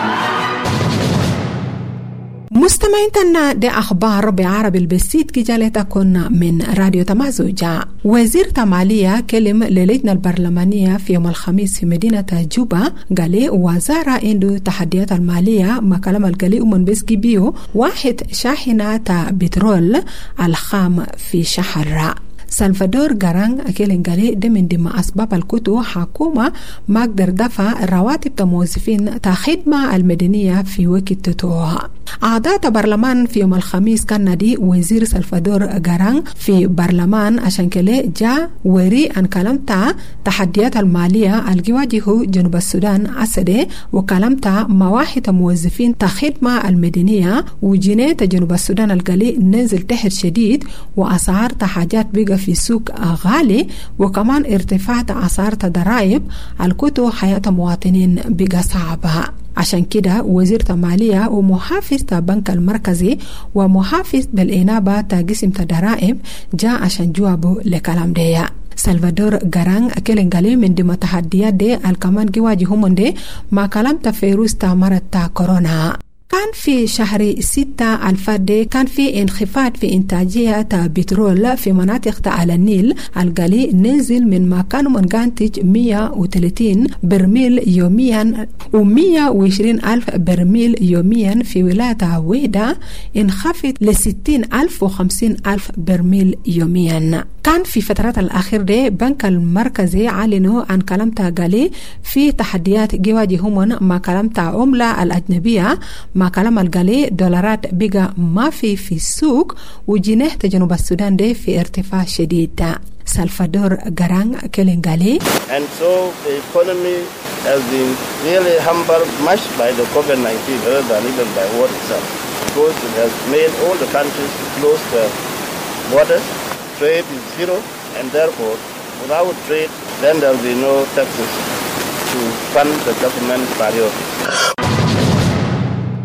Speaker 16: مستمعين تنا دي أخبار بعربي البسيط كي جالتكن من راديو تمازج. وزير مالية كلم للجنة البرلمانية في يوم الخميس في مدينة جوبا قال وزارة عنده تحديات المالية مكالمة القلي من بس جبيو 1 شاحنة بترول الخام في شهر. سلفادور غاران أكيلين قالي ده من ضمن أسباب الكتو حكومة ما قدر دفع رواتب الموظفين خدمة المدنية في وقت تتوها. أعضاء برلمان في يوم الخميس كان نادي وزير سلفادور غاران في برلمان عشان كله جاء وري عن كلامته تحديات المالية الجواجه جنوب السودان أسده وكلامته مواحد موظفين خدمة المدنية وجنيه جنوب السودان القلي نزل تحت شديد وأسعار حاجات بقى في سوق غالي وكمان ارتفاع أسعار ضرائب الكتو حياة مواطنين بقى صعبة. عشان كده وزير المالية ومحافظ البنك المركزي ومحافظ بالإنابة قسم الضرائب جاء عشان جوابه لكلام ده. سلفادور غاران أكيلين قالي من ضمن التحديات دي الكمان جواجههم دي ما كلام فيروس مرض كورونا. كان في شهر 6 الفادي كان في انخفاض في إنتاجية بترول في مناطق على النيل القلي نزل من ما كانوا منتج 130 برميل يوميا و120 ألف برميل يوميا في ولاية ويدا انخفض ل60 ألف و50 ألف برميل يوميا. كان في فترات الأخير دي بنك المركزي علنوا عن كلامته قالي في تحديات جواجههم ما كلامته عملة الأجنبية ما كلام القالي دولارات بقى ما في السوق وجنيه جنوب السودان دي في ارتفاع شديد. سلفادور غاران كيلين قالي
Speaker 17: And so the economy has been really hampered much by the COVID-19 rather than even by war itself, because it has made all the countries close their borders. Trade is zero, and therefore without trade then there will be no taxes to fund the government priorities.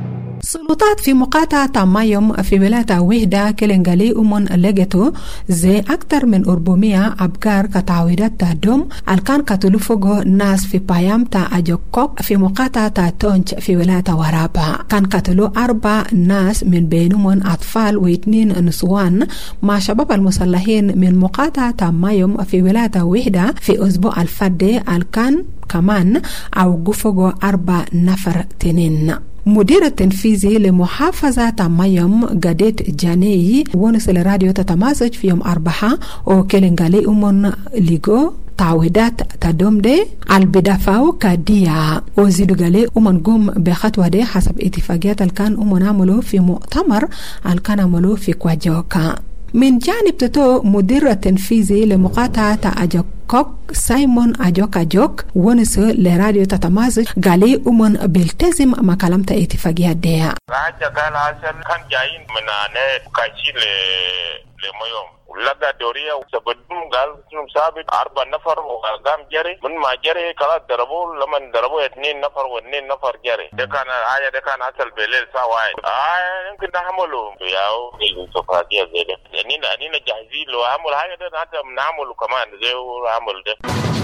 Speaker 16: سلطات في مقاطعة مايوم في ولاية وحدة كلنغالي أمون لقيتو زي أكثر من 400 أبقار كتعويدات تهدم الكان كتلوفوغو ناس في بايام تا أجوكوك في مقاطعة تونج في ولاية ورابا. كان كتلو 4 ناس من بينهم أطفال و2 نسوان مع شباب المسلحين من مقاطعة مايوم في ولاية وحدة في أسبوع الفردي الكان كمان أو قفوغو 4 نفر تنين. مدير التنفيذي لمحافظة مايوم قديت جاني ونسل راديو تتمازج في يوم 4 وكلنغالي أمون ليغو تعويدات تدوم دي البدافاو كادية وزيدو غالي أمون قوم بخطوة دي حسب اتفاقيات الكان أمون عملو في مؤتمر الكان عملو في كواجوكا. من جانب تتو مدير التنفيذي لمقاطعة أجوكوك سايمون أجوك ونسو لراديو تتمازج قالي أمون بيلتزم ما كلمت اتفاقيات دي.
Speaker 18: راجع قال عسل كان جايين من نت كاشي لميوم لقى دوريا وسبدهم قال سنم ثابت 4 نفر وقام جري من ما جري كلا ضربوا لما ضربوا 2 نفر و2 نفر جري ده كان حاجه ده كان اصل بالليل ساعه واحد يمكن نعمله ياو الاتفاقيه زي ده اننا جاهزين لو عمل حاجه ده نعمله كمان زي عمل ده.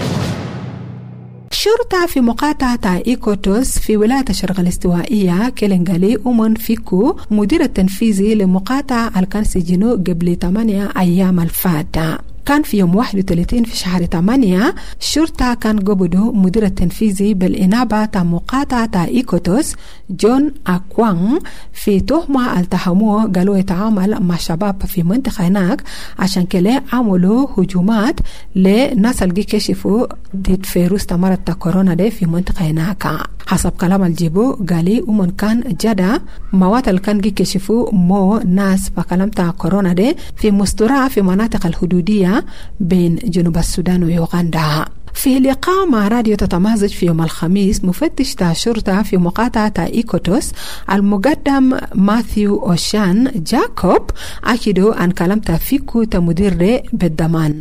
Speaker 16: شرطة في مقاطعة إيكوتوس في ولاية الشرق الاستوائية كلنغالي أمون فيكو مدير التنفيذي لمقاطعة الكان سجنو قبل 8 أيام الفاتة. كان في يوم 31 في شهر 8 شرطة كان قبضوا مدير التنفيذي بالإنابة مقاطعة إيكوتوس جون أكوان في تهمة التهموه قالوا يتعامل مع شباب في منطقة هناك عشان كده عملوا هجومات لناس اللي كشفوا ضد فيروس تمرد كورونا دي في منطقة هناك. حسب كلام الجيبو قالي أمون كان جدا موات اللي كان كشفوا مو ناس بكلام تاع كورونا دي في مستورة في مناطق الحدودية بين جنوب السودان ويوغندا. في لقاء مع راديو تتمازج في يوم الخميس مفتش تاع شرطة في مقاطعة إيكوتوس المقدم ماثيو أوشان جاكوب أكدوا أن كلمت فيكو تمدير بالضمان.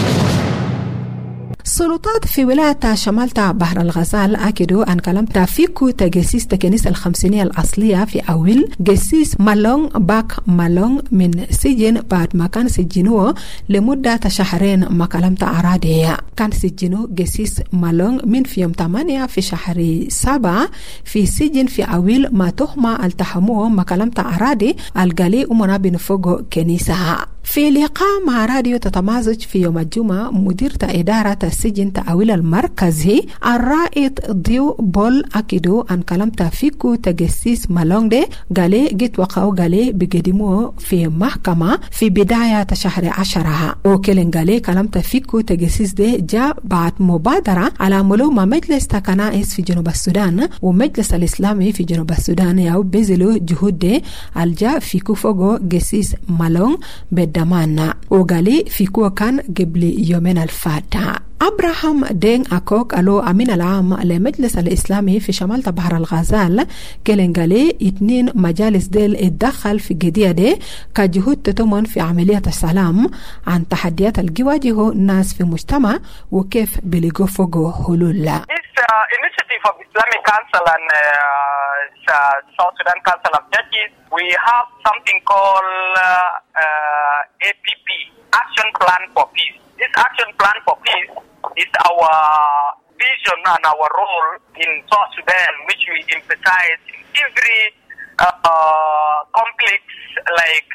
Speaker 16: سلطات في ولاية شمال بحر الغزال أكدوا أن كلمت فيكو تجسيس كنيسة الخمسينية الأصلية في أويل جسيس مالونغ باك مالونغ من سجن بعد ما كان سجنوه لمدة شهرين ما كلمت أرادية. كان سجنوه جسيس مالونغ من في يوم 8 في شهر 7 في سجن في أويل ما تهمة التحموه ما كلمت أرادي القالي أمنا بنفوق كنيسة. في لقاء مع راديو تتمازج في يوم الجمعة مدير إدارة السجن تأويل المركزي الرائد ضيو بول أكدو أن كلمت فيكو تجسيس مالونغ دي قالي جيت وقعوا قالي بقدموه في محكمة في بداية شهر 10 وكلن قالي كلمت فيكو تجسيس دي جاء بعد مبادرة على ملومة مجلس كنائس في جنوب السودان ومجلس الإسلامي في جنوب السودان ياو بيزلو جهود دي الجاء فيكو فوقو جسيس مالونغ بالدمان وقالي فيكو كان قبل يومين الفاتة. أبراهام دين أكوك ألو أمين العام لمجلس الإسلامي في شمال بحر الغزال كلنغالي 2 مجالس ديل اتدخل في قضية دي كجهود تتمن في عملية السلام عن تحديات اللي يواجهوا الناس في المجتمع وكيف بيلقوا فوقه حلول.
Speaker 10: This initiative of Islamic Council and South Sudan Council of Judges, we have something called APP, Action Plan for Peace. This Action Plan for Peace is our vision and our role in South Sudan, which we emphasize in every complex, like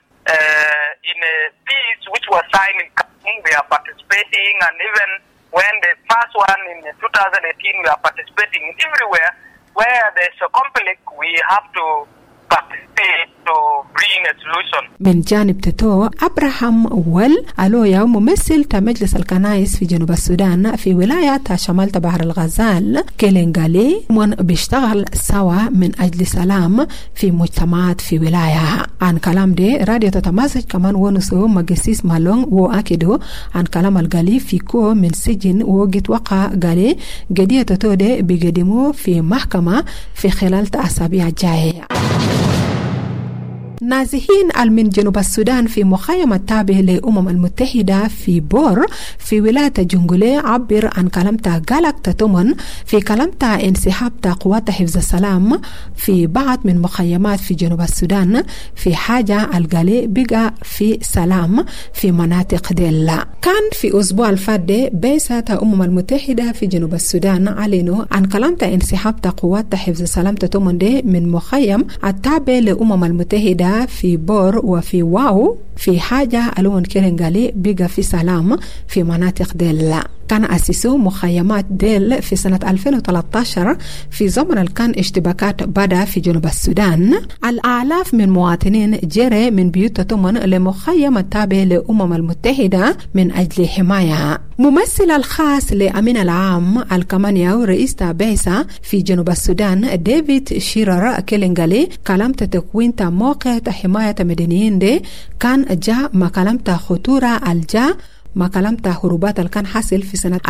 Speaker 10: in a peace which was signed in Khartoum, we are participating, and even when the first one in 2018, we are participating in everywhere where there's a conflict, we have to participate to bring a solution.
Speaker 16: من جانب تتو أبراهام ويل ألويا ممثل مجلس الكنائس في جنوب السودان في ولاية شمال بحر الغزال كلنغالي من بيشتغل سوا من أجل سلام في مجتمعات في ولاية. عن كلام دي راديو تتمازج كمان ونسو مجسيس مالونغ وأكدو عن كلام الغالي في كو من سجن وقت وقع غالي قضية تتو دي بيقدمو في محكمة في خلال أسابيع جاية. نازحين من جنوب السودان في مخيم التابع للأمم المتحدة في بور في ولاية جنجولي عبر عن كلمة غالك تتمن في كلمة انسحاب قوات حفظ السلام في بعض من مخيمات في جنوب السودان في حاجة الغالي بقى في سلام في مناطق ديلا. كان في أسبوع الفادي بيسة الأمم المتحدة في جنوب السودان علنوا عن كلمة انسحاب قوات حفظ السلام تتمن دي من مخيم التابع للأمم المتحدة في بور وفي واو في حاجة ألون كيرنغالي بقى في سلام في مناطق ديلا. كان أسسوا مخيمات ديل في سنة 2013 في زمن كان اشتباكات بدا في جنوب السودان. الآلاف من مواطنين جرى من بيوت تمن لمخيم التابع للأمم المتحدة من أجل حماية. ممثل الخاص لأمين العام الكمانيا ورئيس تابعسة في جنوب السودان ديفيد شيرر كيلينغالي كلمت تكوين موقع حماية مدنيين دي كان جاء ما كلمت خطورة الجاء ما كلمت هروبات اللي كان حاصل في سنة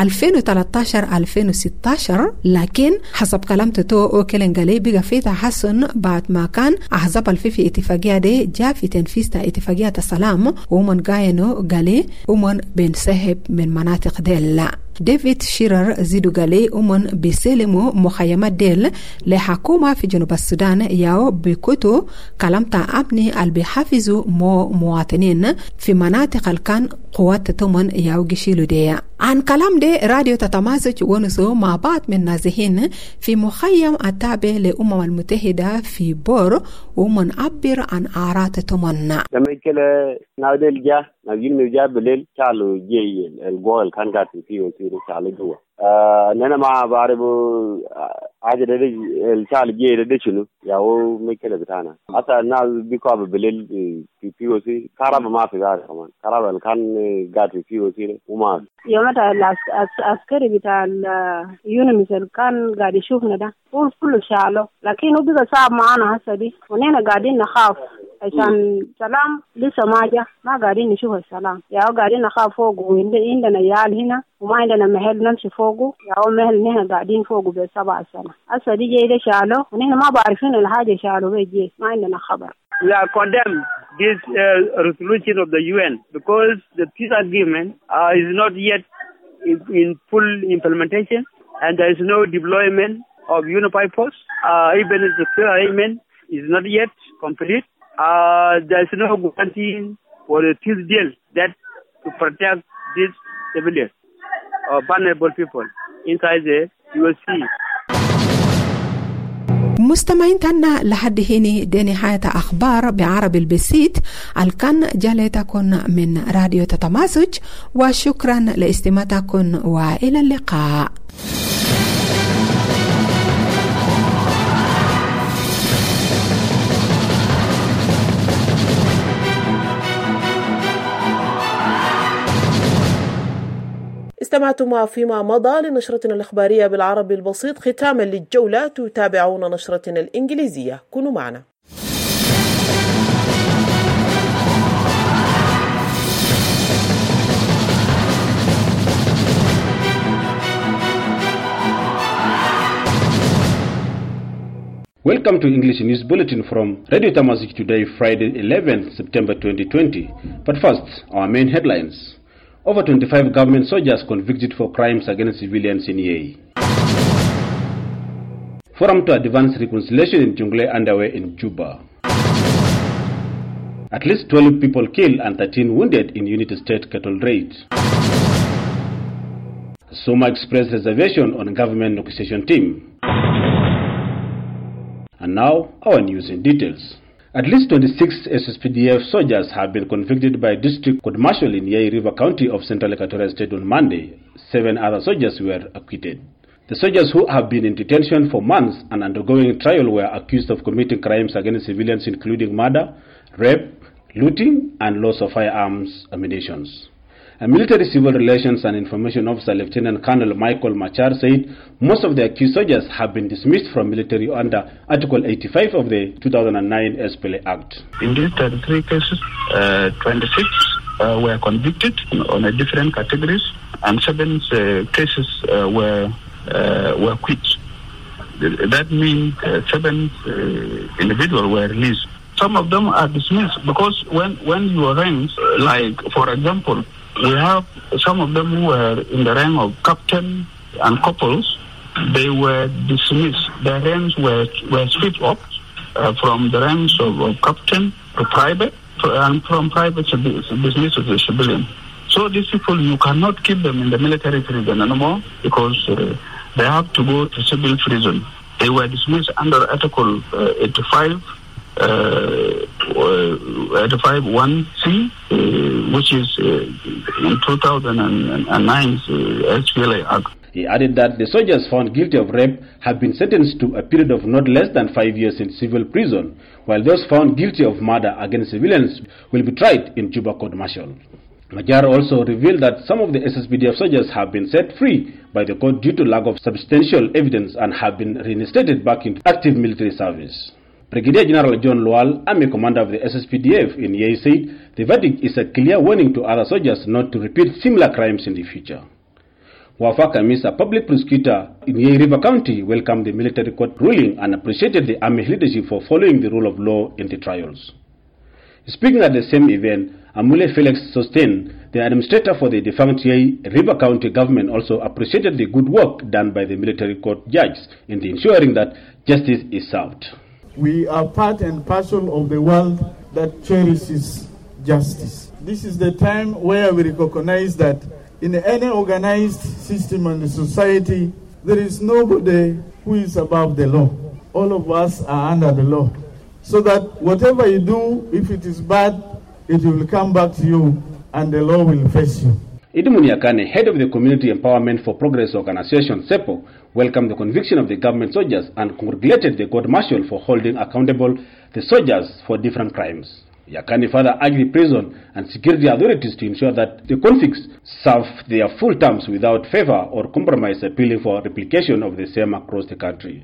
Speaker 16: 2013-2016 لكن حسب كلمت تو كيلينغالي بقى في تحسن بعد ما كان أحزاب في اتفاقية دي جاء في تنفيذ اتفاقية السلام ومن قاينو قالي ومن بنسحب من مناطق ديل. ديفيد شيرر زيدو قالي ومن بيسلموا مخيمات ديل لحكومة في جنوب السودان ياو بكتو كلمتا أبني البيحافظوا مواطنين في مناطق الكان قوات تمن ياو جشيلو ديا. عن كلام دي راديو تتمازج ونسو مع بعض من نازحين في مخيم التابع للأمم المتحدة في بور ومن عبر عن أعراض تمن.
Speaker 19: لما يكلا نادل جا نجيل مجا بليل شالو جي الجوال كان قاعد فيه وفيه شالو جوا. نحن ما بعرفوا حاجة ده الشال جي ده شنو ياهو ميكلا بتاعنا. أصلا الناس بيقابل بليل في وسي كهرباء ما في غير كمان كهرباء كان قاعد في وسي وما.
Speaker 20: يوم العسكري بتاع اليونيميسل كان قاعد يشوفنا ده كله شالو لكن هو بيبقى صعب معانا هسه دي ونحن قاعدين نخاف عشان سلام لسه ما جا ما قاعدين نشوف السلام يا قاعدين نخاف فوق وعندنا عيال هنا وما عندنا محل نمشي فوقه يا محل نحن قاعدين فوقه ب7 سنة هسه دي جاي ده شالو ونحن ما بعرفين الحاجة شالو بيجي ما عندنا خبر.
Speaker 21: We are condemned this resolution of the UN because the peace agreement is not yet in full implementation and there is no deployment of unified force. Even the peace agreement is not yet complete. There is no guarantee for the peace deal that to protect these civilians or vulnerable people inside the USC.
Speaker 16: مستمعين تنا لحد هنا دي نهاية أخبار بعربي البسيط الكن جالتكم من راديو تتمازج وشكرا لاستماعتكم وإلى اللقاء.
Speaker 1: استمعتم فيما مضى لنشرتنا الإخبارية بالعربي البسيط. ختاما للجولة تتابعون نشرتنا الإنجليزية. كونوا معنا.
Speaker 22: Welcome to English News Bulletin from Radio Tamazik today, Friday 11th September 2020. But first, our main headlines. Over 25 government soldiers convicted for crimes against civilians in Yei. Forum to advance reconciliation in Jonglei underway in Juba. At least 12 people killed and 13 wounded in Unity State cattle raid. Soma expressed reservation on government negotiation team. And now, our news in details. At least 26 SSPDF soldiers have been convicted by District Court Martial in Yei River County of Central Equatorial State on Monday. 7 other soldiers were acquitted. The soldiers who have been in detention for months and undergoing trial were accused of committing crimes against civilians including murder, rape, looting, and loss of firearms ammunitions. A military civil relations and information officer, Lieutenant Colonel Michael Machar, said most of the accused soldiers have been dismissed from military under Article 85 of the 2009 SPLA Act.
Speaker 23: In these 33 cases, 26 were convicted on a different categories, and 7 cases were quit. That means 7 individuals were released. some of them are dismissed because when you rank, like for example, we have some of them who were in the rank of captain and corporals. They were dismissed. Their ranks were switched up from the ranks of captain to private, and from private to dismissed to the civilian. So these people, you cannot keep them in the military prison anymore because they have to go to civil prison. They were dismissed under Article 85. 85(1)(c), which is in 2009 SPLA Act.
Speaker 22: He added that the soldiers found guilty of rape have been sentenced to a period of not less than 5 years in civil prison, while those found guilty of murder against civilians will be tried in Juba court martial. Majar also revealed that some of the SSPDF soldiers have been set free by the court due to lack of substantial evidence and have been reinstated back into active military service. Brigadier General John Lowell, Army Commander of the SSPDF in Yei, said the verdict is a clear warning to other soldiers not to repeat similar crimes in the future. Wafaka Miss, a public prosecutor in Yei River County, welcomed the military court ruling and appreciated the Army leadership for following the rule of law in the trials. Speaking at the same event, Amule Felix Sosten, the administrator for the defunct Yei River County government, also appreciated the good work done by the military court judges in ensuring that justice is served.
Speaker 2: We are part and parcel of the world that cherishes justice. This is the time where we recognize that in any organized system and society, there is nobody who is above the law. All of us are under the law. So that whatever you do, if it is bad, it will come back to you and the law will face you.
Speaker 22: Idimo Nyakane, head of the Community Empowerment for Progress Organization, SEPO, welcomed the conviction of the government soldiers and congratulated the court martial for holding accountable the soldiers for different crimes. Yakane further urged the prison and security authorities to ensure that the convicts serve their full terms without favor or compromise, appealing for replication of the same across the country.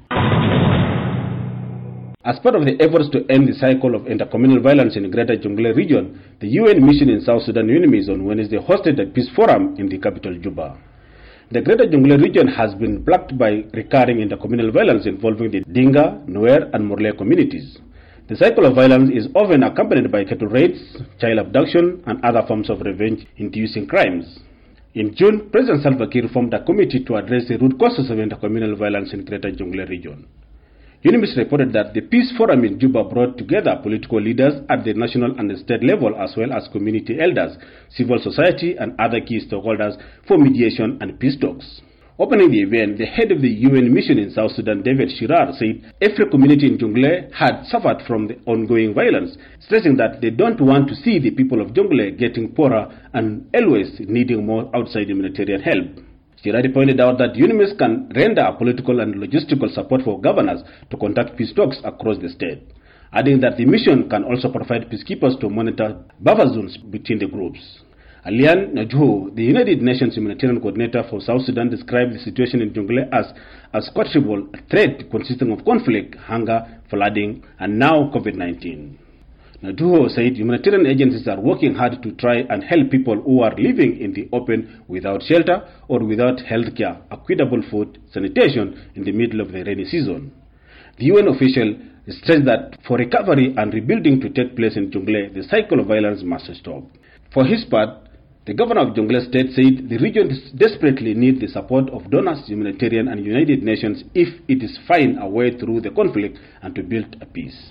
Speaker 22: As part of the efforts to end the cycle of intercommunal violence in the Greater Jonglei region, the UN mission in South Sudan, UNMISS, on Wednesday hosted a peace forum in the capital, Juba. The Greater Jonglei region has been plagued by recurring intercommunal violence involving the Dinga, Nuer, and Morley communities. The cycle of violence is often accompanied by cattle raids, child abduction, and other forms of revenge-inducing crimes. In June, President Salva Kiir formed a committee to address the root causes of intercommunal violence in the Greater Jonglei region. UNMISS reported that the Peace Forum in Juba brought together political leaders at the national and state level, as well as community elders, civil society, and other key stakeholders for mediation and peace talks. Opening the event, the head of the UN mission in South Sudan, David Shirar, said every community in Jonglei had suffered from the ongoing violence, stressing that they don't want to see the people of Jonglei getting poorer and always needing more outside humanitarian help. Shirari pointed out that UNMISS can render political and logistical support for governors to conduct peace talks across the state, adding that the mission can also provide peacekeepers to monitor buffer zones between the groups. Alian Najho, the United Nations Humanitarian Coordinator for South Sudan, described the situation in Jonglei as a squashable threat consisting of conflict, hunger, flooding, and now COVID-19. Najho said humanitarian agencies are working hard to try and help people who are living in the open without shelter or without health care, equitable food, sanitation in the middle of the rainy season. The UN official stressed that for recovery and rebuilding to take place in Jonglei, the cycle of violence must stop. For his part, the governor of Jonglei State said the region desperately needs the support of donors, humanitarian and United Nations if it is to find a way through the conflict and to build a peace.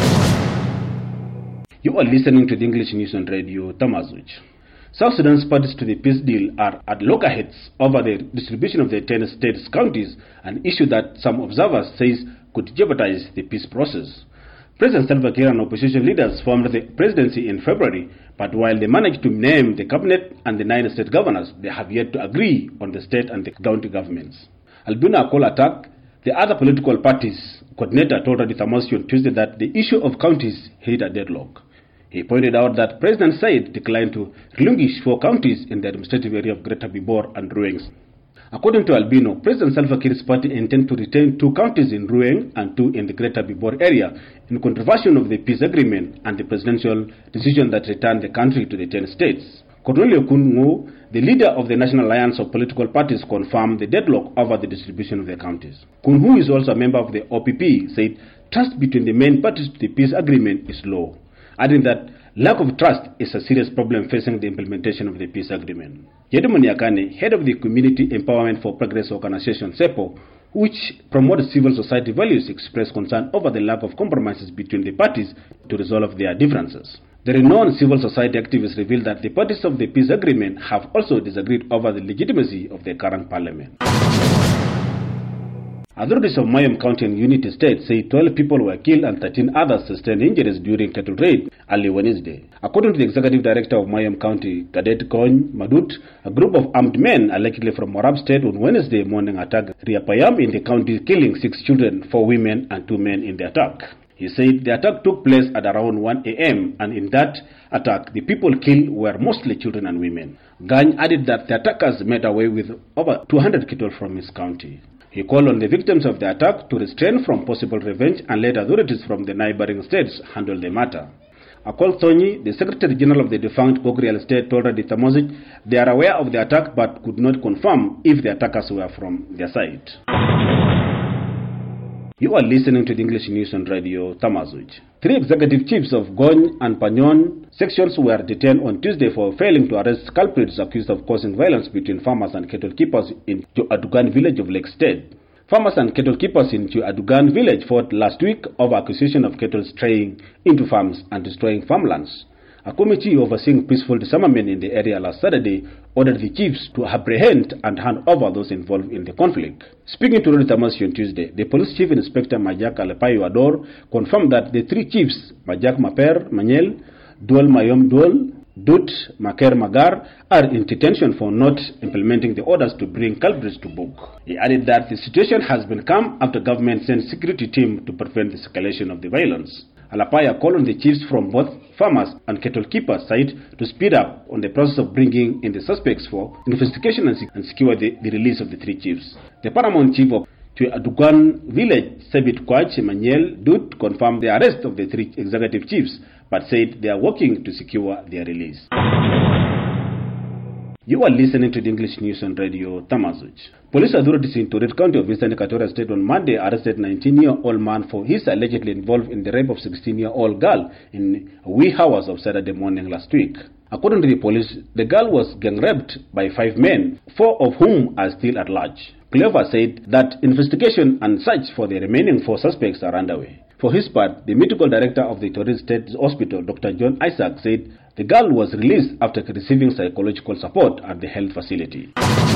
Speaker 22: You are listening to the English News on Radio Tamazuj. South Sudan's parties to the peace deal are at loggerheads over the distribution of the 10 states counties, an issue that some observers say could jeopardize the peace process. President Salva Kiir and opposition leaders formed the presidency in February, but while they managed to name the cabinet and the 9 state governors, they have yet to agree on the state and the county governments. Albina Akol Attack, the other political parties' coordinator, told Radio Tamasi on Tuesday that the issue of counties hit a deadlock. He pointed out that President Said declined to relinquish 4 counties in the administrative area of Greater Bibor and Rueng. According to Albino, President Salva Kiir's party intends to retain 2 counties in Rueng and 2 in the Greater Bibor area in contravention of the peace agreement and the presidential decision that returned the country to the 10 states. Cornelio Kungu, the leader of the National Alliance of Political Parties, confirmed the deadlock over the distribution of the counties. Kungu is also a member of the OPP, said trust between the main parties to the peace agreement is low, adding that lack of trust is a serious problem facing the implementation of the peace agreement. Jedimon Yakane, head of the Community Empowerment for Progress organization, SEPO, which promotes civil society values, expressed concern over the lack of compromises between the parties to resolve their differences. The renowned civil society activists revealed that the parties of the peace agreement have also disagreed over the legitimacy of the current parliament. Authorities of Mayom County and Unity State say 12 people were killed and 13 others sustained injuries during cattle raid early Wednesday. According to the executive director of Mayom County, Cadet Kony Madut, a group of armed men allegedly from Moab State on Wednesday morning attacked Riapayam in the county, killing 6 children, 4 women and 2 men in the attack. He said the attack took place at around 1 a.m. and in that attack, the people killed were mostly children and women. Gany added that the attackers made away with over 200 cattle from his county. He called on the victims of the attack to refrain from possible revenge and let authorities from the neighboring states handle the matter. Akol Tonyi, the Secretary General of the defunct Gogrial State, told Radio Tamazouj they are aware of the attack but could not confirm if the attackers were from their side. You are listening to the English News on Radio Tamazouj. 3 executive chiefs of Gony and Panyon sections were detained on Tuesday for failing to arrest culprits accused of causing violence between farmers and cattle keepers in Adugan village of Lake State. Farmers and cattle keepers in Adugan village fought last week over accusation of cattle straying into farms and destroying farmlands. A committee overseeing peaceful disarmament in the area last Saturday ordered the chiefs to apprehend and hand over those involved in the conflict. Speaking to Radio Tamazouj on Tuesday, the police chief inspector Majak Alepayo Ador confirmed that the 3 chiefs, Majak Maper Manyel, Dual Mayom Dual, Dut Maker Magar, are in detention for not implementing the orders to bring culprits to book. He added that the situation has been calm after government sent security team to prevent the escalation of the violence. Alapaya called on the chiefs from both farmers and cattle keepers side to speed up on the process of bringing in the suspects for investigation and secure the release of the 3 chiefs. The paramount chief of Adugan village, Sebit Kwach Emmanuel Dut, confirmed the arrest of the 3 executive chiefs, but said they are working to secure their release. You are listening to the English News on Radio Tamazouj. Police authorities in Tooret County of Eastern Equatoria State on Monday arrested a 19-year-old man for his allegedly involved in the rape of a 16-year-old girl in wee hours of Saturday morning last week. According to the police, the girl was gang-raped by 5 men, 4 of whom are still at large. Clever said that investigation and search for the remaining 4 suspects are underway. For his part, the medical director of the Tooret State Hospital, Dr. John Isaac, said the girl was released after receiving psychological support at the health facility.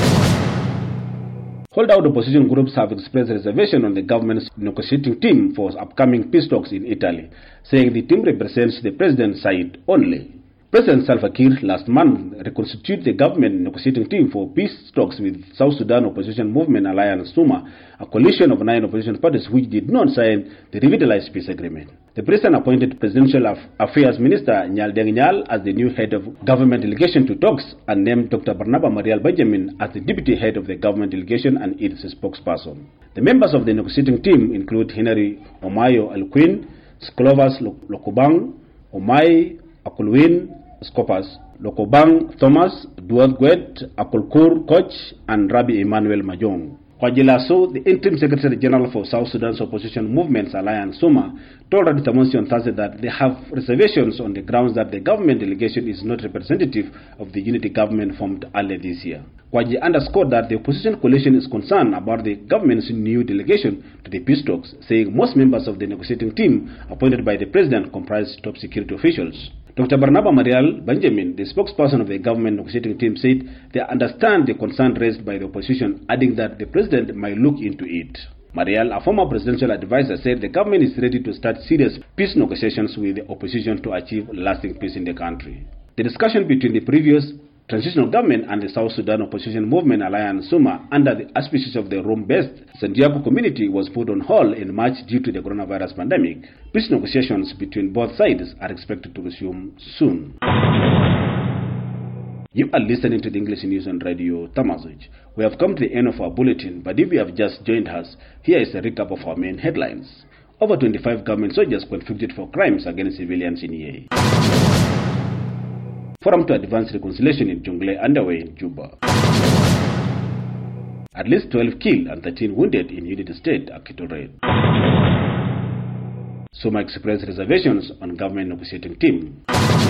Speaker 22: Holdout opposition groups have expressed reservation on the government's negotiating team for upcoming peace talks in Italy, saying the team represents the president's side only. President Salva Kiir last month reconstituted the government negotiating team for peace talks with South Sudan Opposition Movement Alliance SUMA, a coalition of 9 opposition parties which did not sign the revitalized peace agreement. The president appointed Presidential Affairs Minister Nyal Deng Nyal as the new head of government delegation to talks and named Dr. Barnaba Marial Benjamin as the deputy head of the government delegation and its spokesperson. The members of the negotiating team include Henry Omayo Alquin, Sklovas Lokobang, Omai Akulwin, Skopas, Lokobang Thomas, Duad Gwet, Akulkur Koch, and Rabbi Emmanuel Majong. Kwajilaso, the interim secretary general for South Sudan's opposition movements Alliance SUMA, told Radio Tamazouj on Thursday that they have reservations on the grounds that the government delegation is not representative of the unity government formed earlier this year. Kwaji underscored that the opposition coalition is concerned about the government's new delegation to the peace talks, saying most members of the negotiating team appointed by the president comprise top security officials. Dr. Barnaba Marial Benjamin, the spokesperson of the government negotiating team, said they understand the concern raised by the opposition, adding that the president might look into it. Marial, a former presidential advisor, said the government is ready to start serious peace negotiations with the opposition to achieve lasting peace in the country. The discussion between the previous transitional government and the South Sudan Opposition Movement Alliance SUMA under the auspices of the Rome-based Santiago community was put on hold in March due to the coronavirus pandemic. Peace negotiations between both sides are expected to resume soon. You are listening to the English News on Radio Tamazouj. We have come to the end of our bulletin, but if you have just joined us, here is a recap of our main headlines. Over 25 government soldiers convicted for crimes against civilians in Yei. Forum to advance reconciliation in Jonglei underway in Juba. At least 12 killed and 13 wounded in Unity State, a cattle raid. Suma expressed reservations on government negotiating team.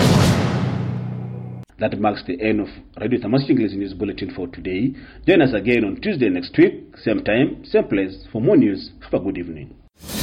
Speaker 22: That marks the end of Radio Tamazight English News Bulletin for today. Join us again on Tuesday next week, same time, same place, for more news. Have a good evening.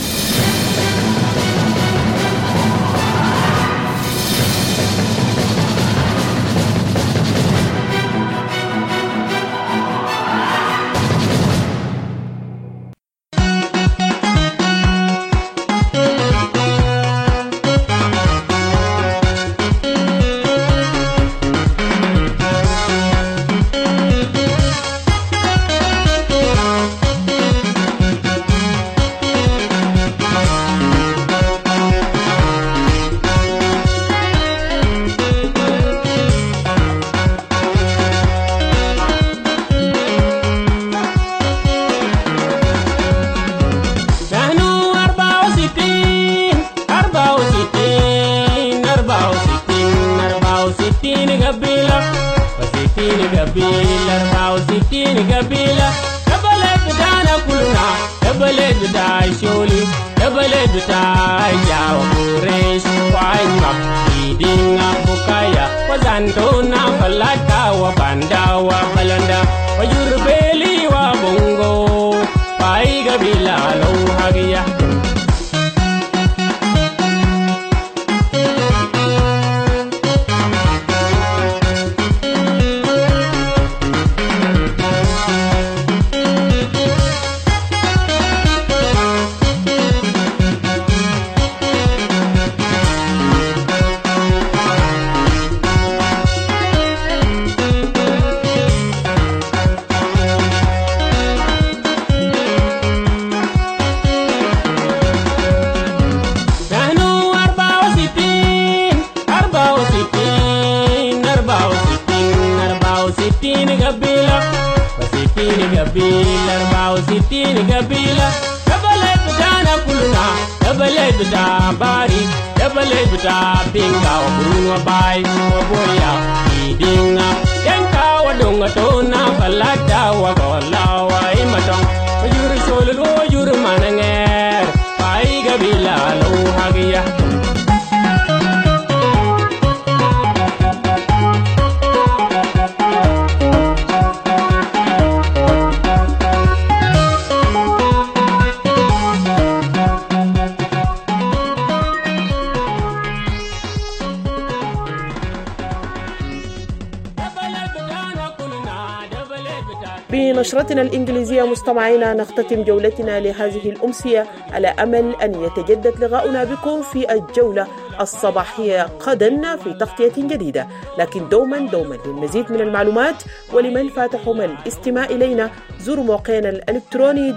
Speaker 1: بنشرتنا الإنجليزية مستمعينا نختتم جولتنا لهذه الأمسية على أمل أن يتجدد لقاؤنا بكم في الجولة الصباحية غدا في تغطية جديدة، لكن دوما للمزيد من المعلومات ولمن فاتحهم الاستماع إلينا زوروا موقعنا الإلكتروني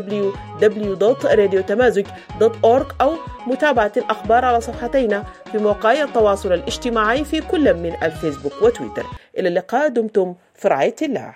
Speaker 1: www.radiotamazight.org أو متابعة الأخبار على صفحتينا في مواقع التواصل الاجتماعي في كل من الفيسبوك وتويتر. إلى اللقاء، دمتم في رعاية الله.